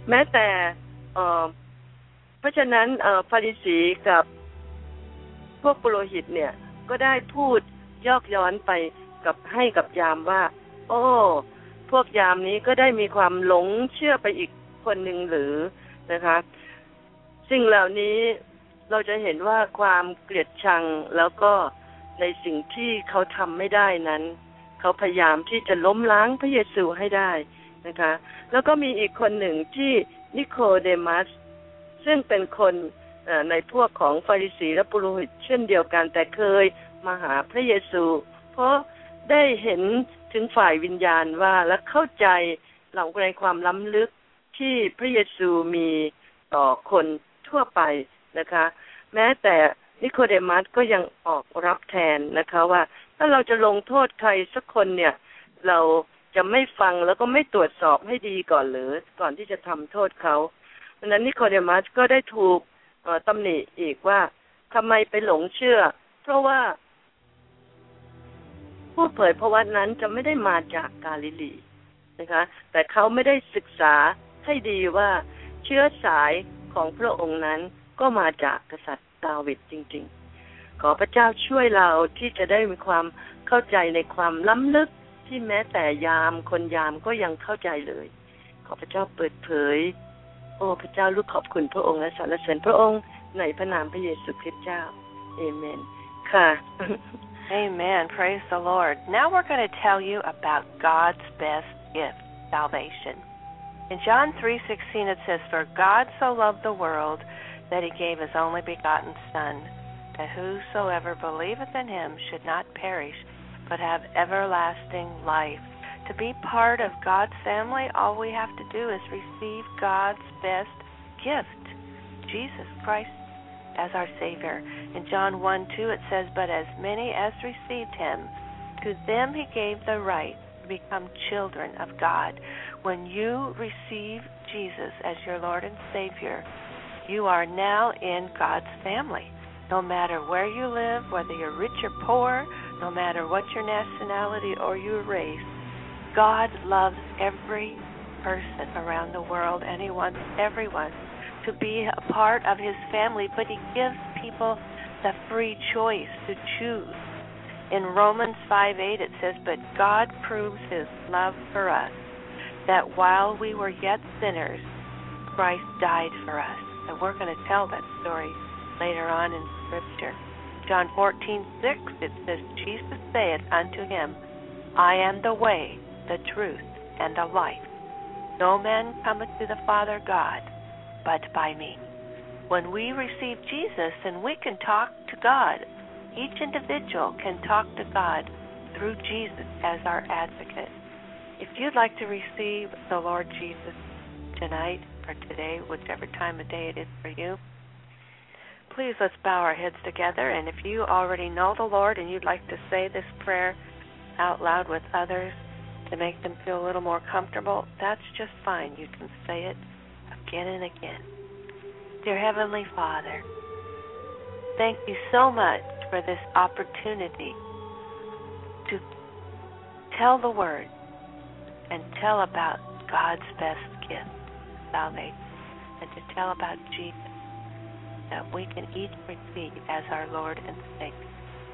แม้แต่เพราะฉะนั้นฟาริสีกับพวกปุโรหิตเนี่ยก็ได้พูดยอกย้อนไปให้กับยามว่าโอ้พวกยามนี้ก็ได้มีความหลงเชื่อไปอีกคนหนึ่งหรือนะคะสิ่งเหล่านี้เราจะเห็นว่าความเกลียดชังแล้วก็ในสิ่งที่เขาทำไม่ได้นั้นเขาพยายามที่จะล้มล้างพระเยซูให้ได้นะคะแล้วก็มีอีกคนหนึ่งที่นิโคเดมัสซึ่งเป็นคนในพวกของฟาริสีและปุโรหิตเช่นเดียวกันแต่เคยมาหาพระเยซูเพราะได้เห็นถึงฝ่ายวิญญาณว่าและเข้าใจหลังในความล้ำลึกที่พระเยซูมีต่อคนทั่วไปนะคะแม้แต่นิโคเดมัสก็ยังออกรับแทนนะคะว่าถ้าเราจะลงโทษใครสักคนเนี่ยเราจะไม่ฟังแล้วก็ไม่ตรวจสอบให้ดีก่อนหรือก่อนที่จะทำโทษเขาเพราะนั้นนิโคเดมัสก็ได้ถูกตำหนิอีกว่าทำไมไปหลงเชื่อเพราะว่าผู้เผยพระวจนะนั้นจะไม่ได้มาจากกาลิลีนะคะแต่เขาไม่ได้ศึกษาให้ดีว่าเชื้อสายของพระองค์นั้นก็มาจากกษัตริย์ดาวิดจริงๆขอพระเจ้าช่วยเราที่จะได้มีความเข้าใจในความล้ำลึกที่แม้แต่คนยามก็ยังเข้าใจเลยขอพระเจ้าเปิดเผยโอ้พระเจ้าลูกขอบคุณพระองค์และสรรเสริญพระองค์ในพระนามพระเยซูคริสต์เจ้าเอเมนค่ะ Amen. Praise the Lord. Now we're going to tell you about God's best gift, salvation. In John 3:16 it says, "For God so loved the world that he gave his only begotten Son, that whosoever believeth in him should not perish, but have everlasting life." To be part of God's family, all we have to do is receive God's best gift, Jesus Christ as our Savior. In John 1:2 it says, "But as many as received him, to them he gave the right to become children of God." When you receive Jesus as your Lord and Savior, you are now in God's family. No matter where you live, whether you're rich or poor, no matter what your nationality or your race, God loves every person around the world, and he wants everyone to be a part of his family, but he gives people the free choice to choose. In Romans 5:8 it says, "But God proves his love for us, that while we were yet sinners, Christ died for us." And we're going to tell that story later on in Scripture. John 14:6 it says, "Jesus saith unto him, I am the way, the truth, and the life. No man cometh to the Father God, but by me." When we receive Jesus, then we can talk to God. Each individual can talk to God through Jesus as our advocate. If you'd like to receive the Lord Jesus tonight or today, whichever time of day it is for you, please let's bow our heads together. And if you already know the Lord and you'd like to say this prayer out loud with others to make them feel a little more comfortable, that's just fine. You can say it again and again. Dear Heavenly Father, thank you so much for this opportunity to tell the Word and tell about God's best gift, salvation, and to tell about Jesus that we can each receive as our Lord and Savior.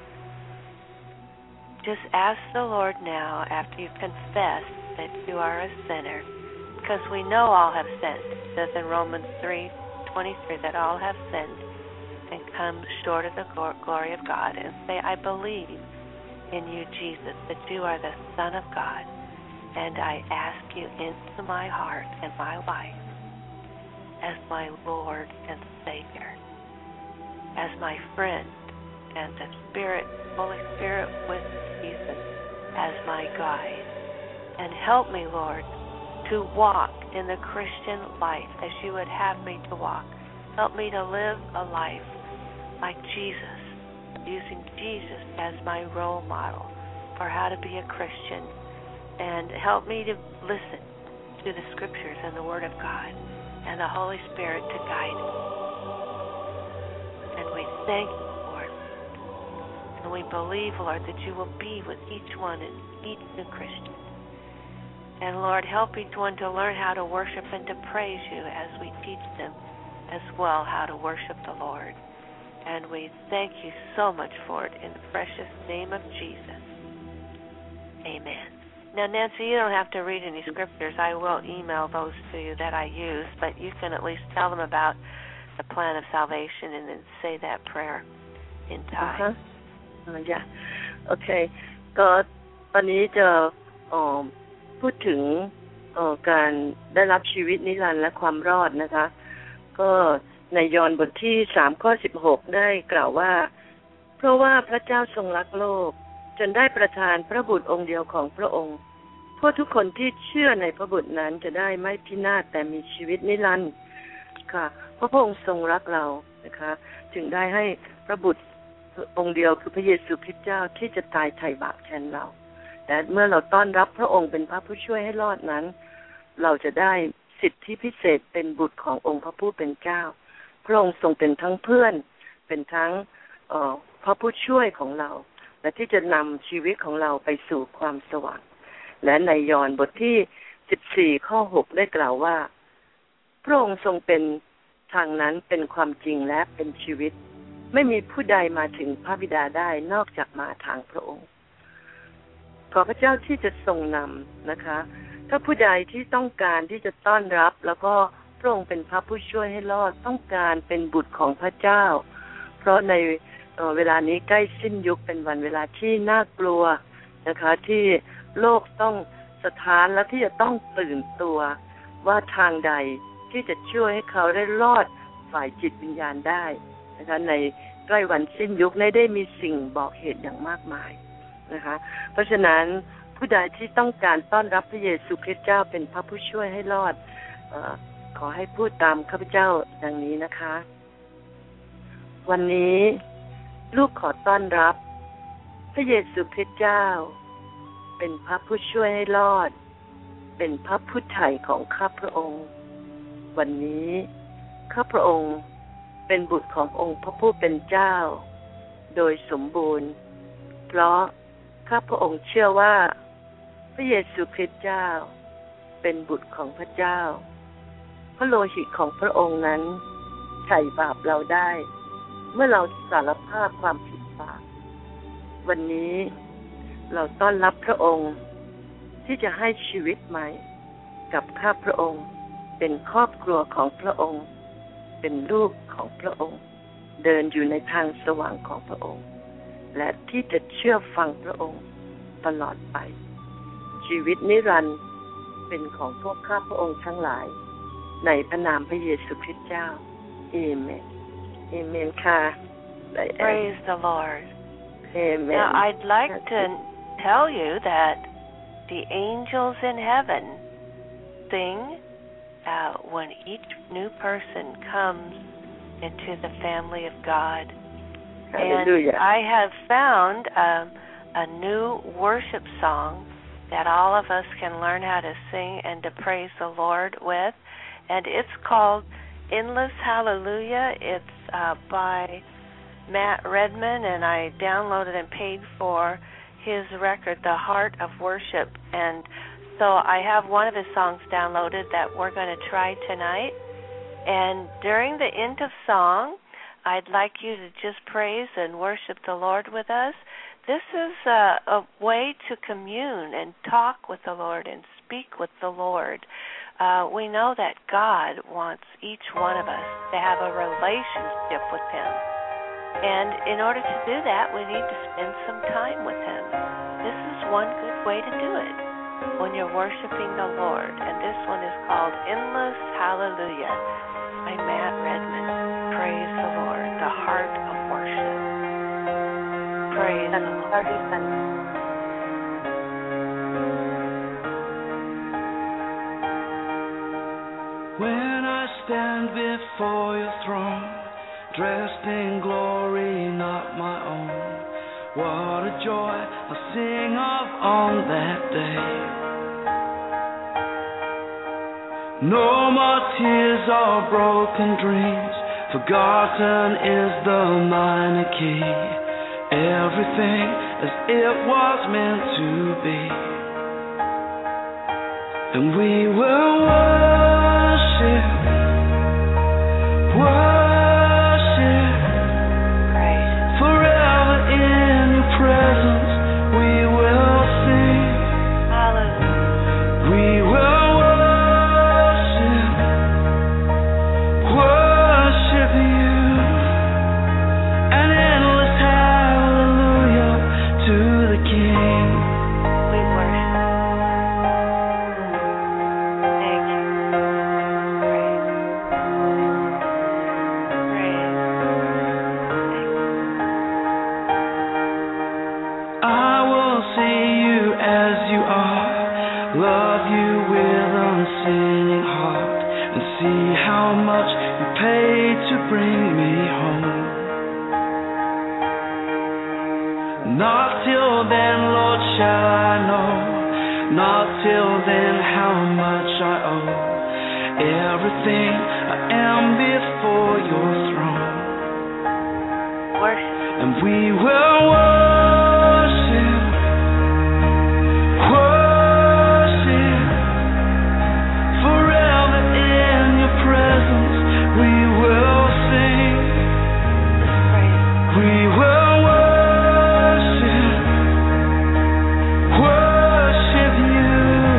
Just ask the Lord now, after you confess that you are a sinner, because we know all have sinned. It says in Romans 3:23 that all have sinned and come short of the glory of God, and say, "I believe in you, Jesus, that you are the Son of God, and I ask you into my heart and my life as my Lord and Savior, as my friend, and the Holy Spirit with Jesus as my guide. And help me, Lord, to walk in the Christian life as you would have me to walk. Help me to live a life like Jesus, using Jesus as my role model for how to be a Christian. And help me to listen to the Scriptures and the Word of God and the Holy Spirit to guide me. And we thank you, Lord. And we believe, Lord, that you will be with each one and each new Christian. And Lord, help each one to learn how to worship and to praise you as we teach them as well how to worship the Lord. And we thank you so much for it in the precious name of Jesus. Amen. Now, Nancy, you don't have to read any scriptures. I will email those to you that I use, but you can at least tell them about the plan of salvation and then say that prayer in time. Yeah. Okay. ก็ตอนนี้จะพูดถึงการได้รับชีวิตนิรันดร์และความรอดนะคะก็ในยอห์นบทที่3ข้อ16ได้กล่าวว่าเพราะว่าพระเจ้าทรงรักโลกจนได้ประทานพระบุตรองค์เดียวของพระองค์เพื่อทุกคนที่เชื่อในพระบุตรนั้นจะได้ไม่พินาศแต่มีชีวิตนิรันดร์ค่ะเพราะพระองค์ทรงรักเรานะคะจึงได้ให้พระบุตรองค์เดียวคือพระเยซูคริสต์เจ้าที่จะตายไถ่บาปแทนเราแต่เมื่อเราต้อนรับพระองค์เป็นพระผู้ช่วยให้รอดนั้นเราจะได้สิทธิพิเศษเป็นบุตรขององค์พระผู้เป็นเจ้าพระองค์ทรงเป็นทั้งเพื่อนเป็นทั้งพระผู้ช่วยของเราและที่จะนำชีวิตของเราไปสู่ความสว่างและในยอห์นบทที่14ข้อ6ได้กล่าวว่าพระองค์ทรงเป็นทางนั้นเป็นความจริงและเป็นชีวิตไม่มีผู้ใดมาถึงพระบิดาได้นอกจากมาทางพระองค์ขอพระเจ้าที่จะทรงนำนะคะถ้าผู้ใดที่ต้องการที่จะต้อนรับแล้วก็พระองค์เป็นพระผู้ช่วยให้รอดต้องการเป็นบุตรของพระเจ้าเพราะในเวลานี้ใกล้สิ้นยุคเป็นวันเวลาที่น่ากลัวนะคะที่โลกต้องสะท้านและที่จะต้องตื่นตัวว่าทางใดที่จะช่วยให้เขาได้รอดฝ่ายจิตวิญญาณได้นะคะในใกล้วันสิ้นยุคได้มีสิ่งบอกเหตุอย่างมากมายนะคะเพราะฉะนั้นผู้ใดที่ต้องการต้อนรับพระเยซูคริสต์เจ้าเป็นพระผู้ช่วยให้รอดขอให้พูดตามข้าพเจ้าดังนี้นะคะวันนี้ลูกขอต้อนรับพระเยซูคริสต์เจ้าเป็นพระผู้ช่วยให้รอดเป็นพระผู้ไถ่ของข้าพระองค์วันนี้ข้าพระองค์เป็นบุตรขององค์พระผู้เป็นเจ้าโดยสมบูรณ์เพราะข้าพระองค์เชื่อว่าพระเยซูคริสต์เจ้าเป็นบุตรของพระเจ้าพระโลหิตของพระองค์นั้นไถ่บาปเราได้เมื่อเราสารภาพความผิดบาปวันนี้เราต้อนรับพระองค์ที่จะให้ชีวิตใหม่กับข้าพระองค์เป็นครอบครัวของพระองค์เป็นลูกของพระองค์เดินอยู่ในทางสว่างของพระองค์และที่จะเชื่อฟังพระองค์ตลอดไปชีวิตนิรันดร์เป็นของพวกข้าพระองค์ทั้งหลายในพระนามพระเยซูคริสต์เจ้าเอเมนเอเมนค่ะ Praise the Lord. Amen. Now I'd like to tell you that the angels in heaven sing when each new person comes into the family of God. Hallelujah. And I have found a new worship song that all of us can learn how to sing and to praise the Lord with, and it's called Endless Hallelujah. It's by Matt Redman, and I downloaded and paid for his record, The Heart of Worship. And so I have one of his songs downloaded that we're going to try tonight. And during the end of song, I'd like you to just praise and worship the Lord with us. This is a way to commune and talk with the Lord and speak with the Lord. We know that God wants each one of us to have a relationship with Him. And in order to do that, we need to spend some time with Him. This is one good way to do it when you're worshiping the Lord. And this one is called Endless Hallelujah by Matt Redman. Praise the Lord, the heart of worship. Praise the Lord. When I stand before your throne, dressed in glory not my own, what a joy I'll sing of on that day. No more tears or broken dreams, forgotten is the minor key. Everything as it was meant to be. and we will worship, worship. Forever in your presence, we will sing. Hallelujah. We will worship, worship you. An endless hallelujah to the King. We worship. Thank you. Praise. Praise. Thank you. I will see you as you are, love you with unsinning heart, and see how much you paid to bring me home. Not till then, Lord, shall I know, not till then how much I owe. Everything I am before your throne, Worship. and we will worship, worship. Forever in your presence, we will sing. Praise. We will worship, worship you.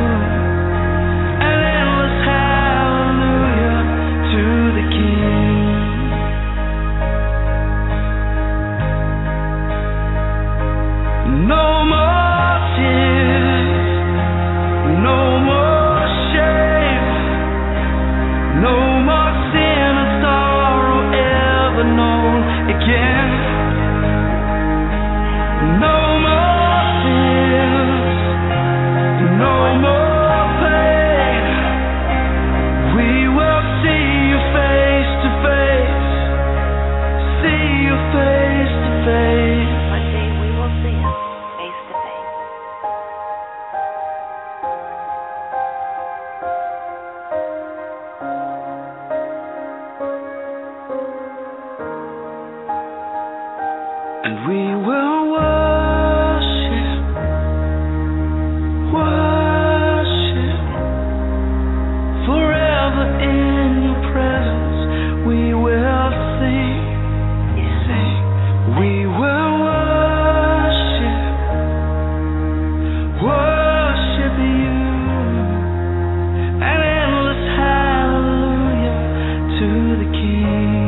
An endless hallelujah to the King. No more tears, no more shame, no more sin or sorrow ever known again. No more tears, no more pain. We will see you face to face, see you face to face. One day we will see Him face to face. And we will worship, worship. Forever in your presence, we will sing, sing. We will worship, worship you. An endless hallelujah to the King.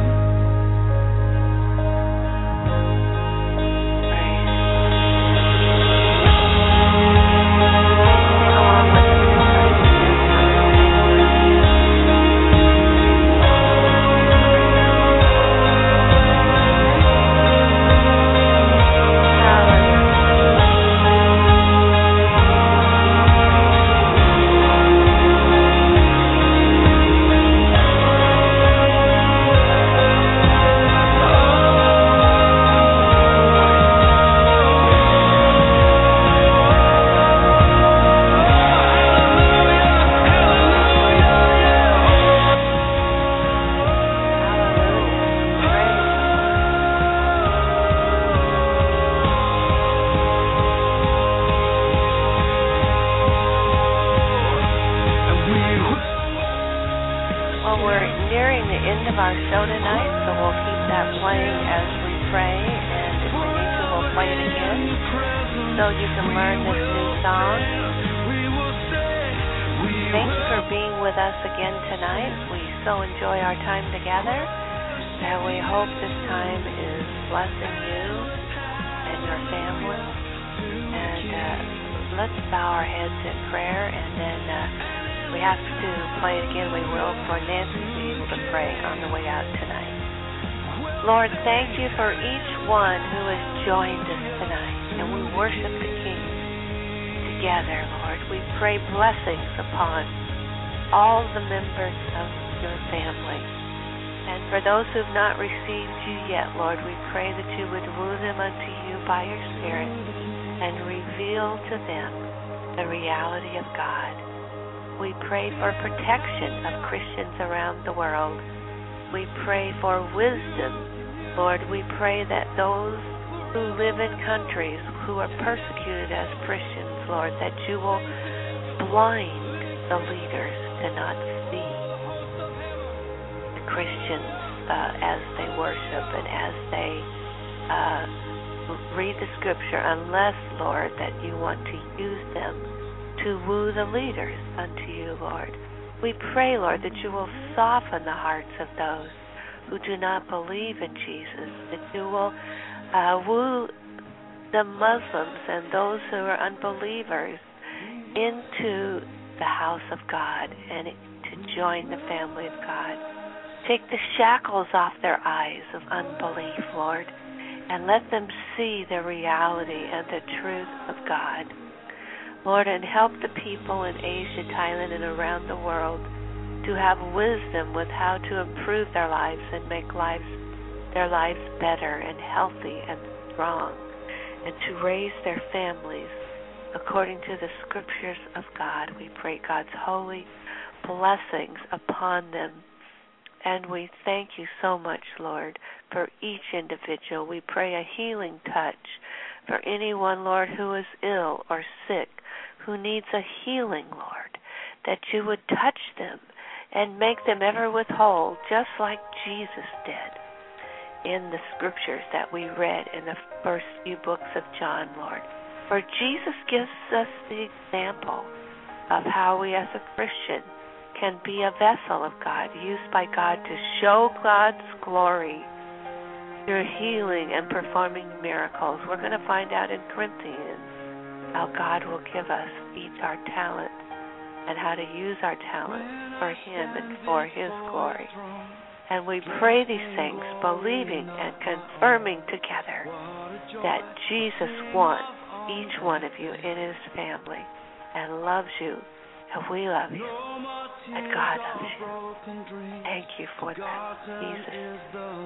Well, we're nearing the end of our show tonight, so we'll keep that playing as we pray, and if we need to, we'll play it again so you can learn this new song. Thank you for being with us again tonight. We so enjoy our time together, and we hope this time is blessing you and your family. And let's bow our heads in prayer, and then we have to play it again. We will, for Nancy to be able to pray on the way out tonight. Lord, thank you for each one who has joined us tonight, and we worship the King together, Lord. We pray blessings upon all the members of your family. And for those who have not received you yet, Lord, we pray that you would woo them unto you by your Spirit and reveal to them the reality of God. We pray for protection of Christians around the world. We pray for wisdom. Lord, we pray that those who live in countries who are persecuted as Christians, Lord, that you will blind the leaders to not see the Christians as they worship and as they read the scripture, unless, Lord, that you want to use them to woo the leaders unto you, Lord. We pray, Lord, that you will soften the hearts of those who do not believe in Jesus, that you will woo the Muslims and those who are unbelievers into the house of God and to join the family of God. Take the shackles off their eyes of unbelief, Lord, and let them see the reality and the truth of God. Lord, and help the people in Asia, Thailand, and around the world to have wisdom with how to improve their lives and make their lives better and healthy and strong, and to raise their families according to the scriptures of God. We pray God's holy blessings upon them. And we thank you so much, Lord, for each individual. We pray a healing touch for anyone, Lord, who is ill or sick, who needs a healing, Lord, that you would touch them and make them ever whole, just like Jesus did in the scriptures that we read in the first few books of John, Lord. For Jesus gives us the example of how we as a Christian can be a vessel of God, used by God to show God's glory through healing and performing miracles. We're going to find out in Corinthians how God will give us each our talent and how to use our talent for Him and for His glory. And we pray these things, believing and confirming together that Jesus wants each one of you in His family and loves you, and we love you, and God loves you. Thank you for that, Jesus.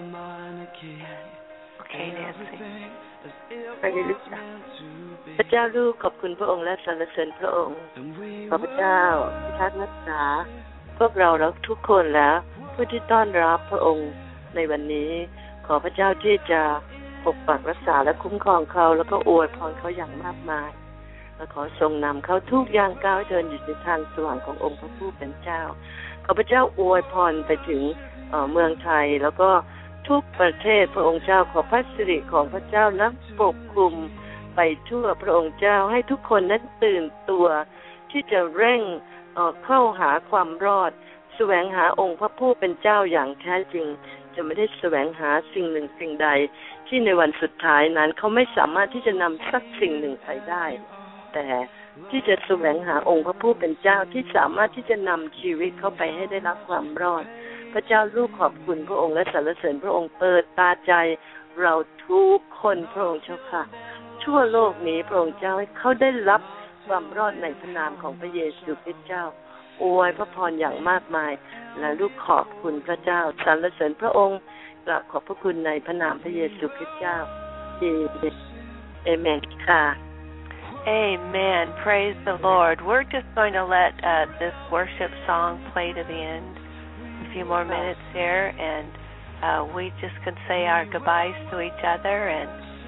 Okay, Nancy. ฮาเลลูยาพระเจ้าลูกขอบคุณพระองค์และสรรเสริญพระองค์ขอพระเจ้าพิทักษ์รักษาพวกเราแล้วทุกคนแล้วผู้ที่ต้อนรับพระองค์ในวันนี้ขอพระเจ้าที่จะปกปักรักษาและคุ้มครองเขาแล้วก็อวยพรเขาอย่างมากมายและขอทรงนำเขาทุกย่างก้าวเดินอยู่ในทางสว่างขององค์พระผู้เป็นเจ้าขอพระเจ้าอวยพรไปถึงเมืองไทยแล้วก็ทุกประเทศพระองค์เจ้าขอพระสิริของพระเจ้านั้นปกคลุมไปทั่วพระองค์เจ้าให้ทุกคนนั้นตื่นตัวที่จะเร่งเข้าหาความรอดแสวงหาองค์พระผู้เป็นเจ้าอย่างแท้จริงจะไม่ได้แสวงหาสิ่งหนึ่งสิ่งใดที่ในวันสุดท้ายนั้นเขาไม่สามารถที่จะนำสักสิ่งหนึ่งไปได้แต่ที่จะแสวงหาองค์พระผู้เป็นเจ้าที่สามารถที่จะนำชีวิตเข้าไปให้ได้รับความรอดพระเจ้าลูกขอบคุณพระองค์และสรรเสริญพระองค์เปิดตาใจเราทุกคนพระองค์เจ้าค่ะทั่วโลกนี้พระองค์เจ้าให้เขาได้รับความรอดในพระนามของพระเยซูคริสต์เจ้าอวยพระพรอย่างมากมายและลูกขอบคุณพระเจ้าสรรเสริญพระองค์กราบขอบพระคุณในพระนามพระเยซูคริสต์เจ้าเอเมนค่ะ Amen. Praise the Lord. We're just going to let this worship song play to the end. A few more minutes here, and we just can say our goodbyes to each other. And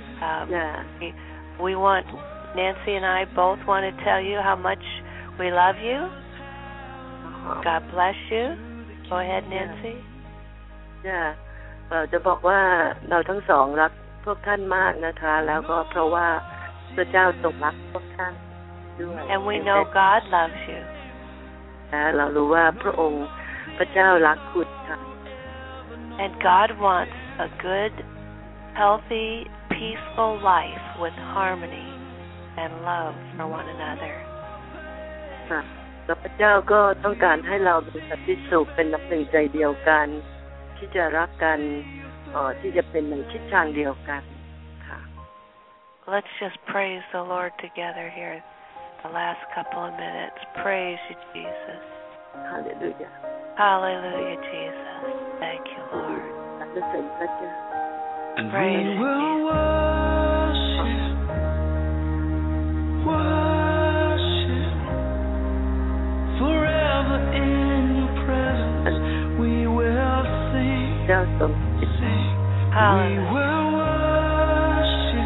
we want, Nancy and I both want to tell you how much we love you. God bless you. Go ahead, Nancy. จะบอกว่าเราทั้งสองรักพวกท่านมากนะคะแล้วก็เพราะว่าพระเจ้าทรงรักพวกท่านด้วย And we know God loves you. เรารู้ว่าพระองค์พระเจ้ารักคุณค่ะ And God wants a good, healthy, peaceful life with harmony and love for one another. แล้วพระเจ้าก็ต้องการให้เรามีสันติสุขเป็นน้ำหนึ่งใจเดียวกันที่จะรักกันที่จะเป็นในทิศทางเดียวกันค่ะ Let's just praise the Lord together here the last couple of minutes. Praise you, Jesus. Hallelujah. Hallelujah, Jesus. Thank you, Lord. And praise we will worship forever in your presence. We will sing. Hallelujah. We will worship.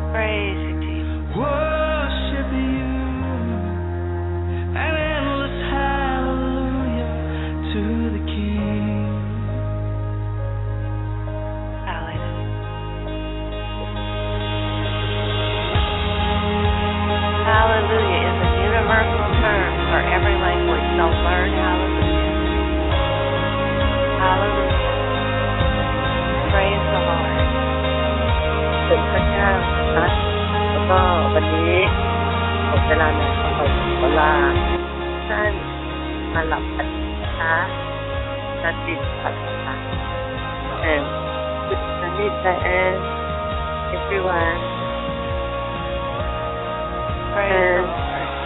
Praise you, Jesus. Worship you. An endless เวลานั้นขอลาท่านมาหลับกันนะคะนาทีปัดนะคะ and good night Diane everyone Praise the Lord.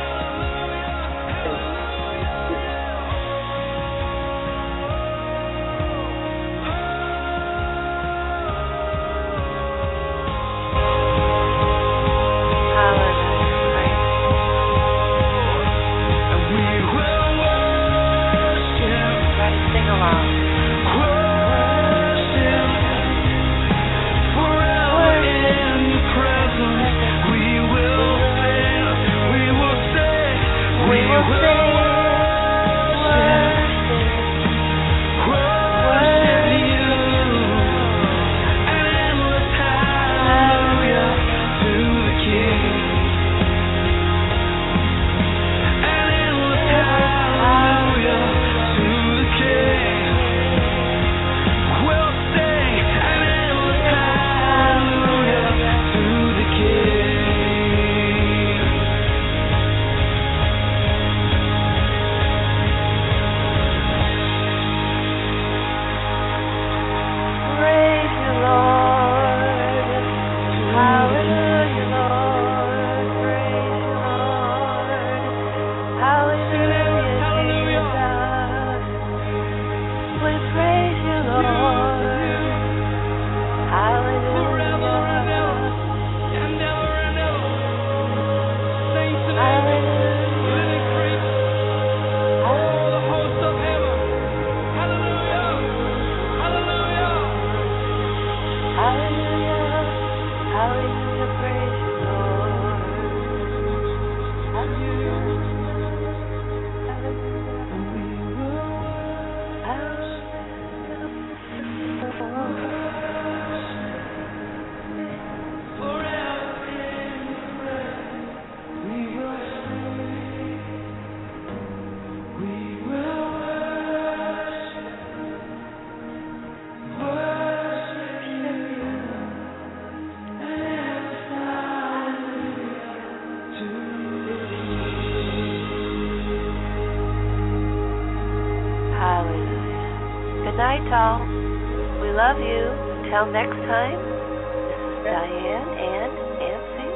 Night, all. We love you. Until next time, this is Diane and Nancy.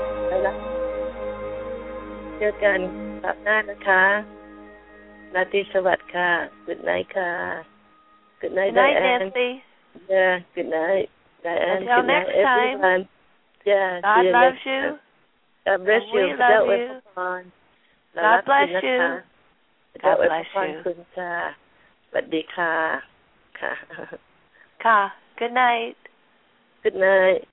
เจอกันครั้งหน้านะคะราตรีสวัสดิ์ค่ะ Good night ค่ะ Good night Nancy. Yeah, good night Diane. Until good next night, time. Everyone. Yeah, God loves you. God bless you. We love you. God bless you. God bless you. คุณค่ะสวัสดีค่ะค่ะ Good night. Good night.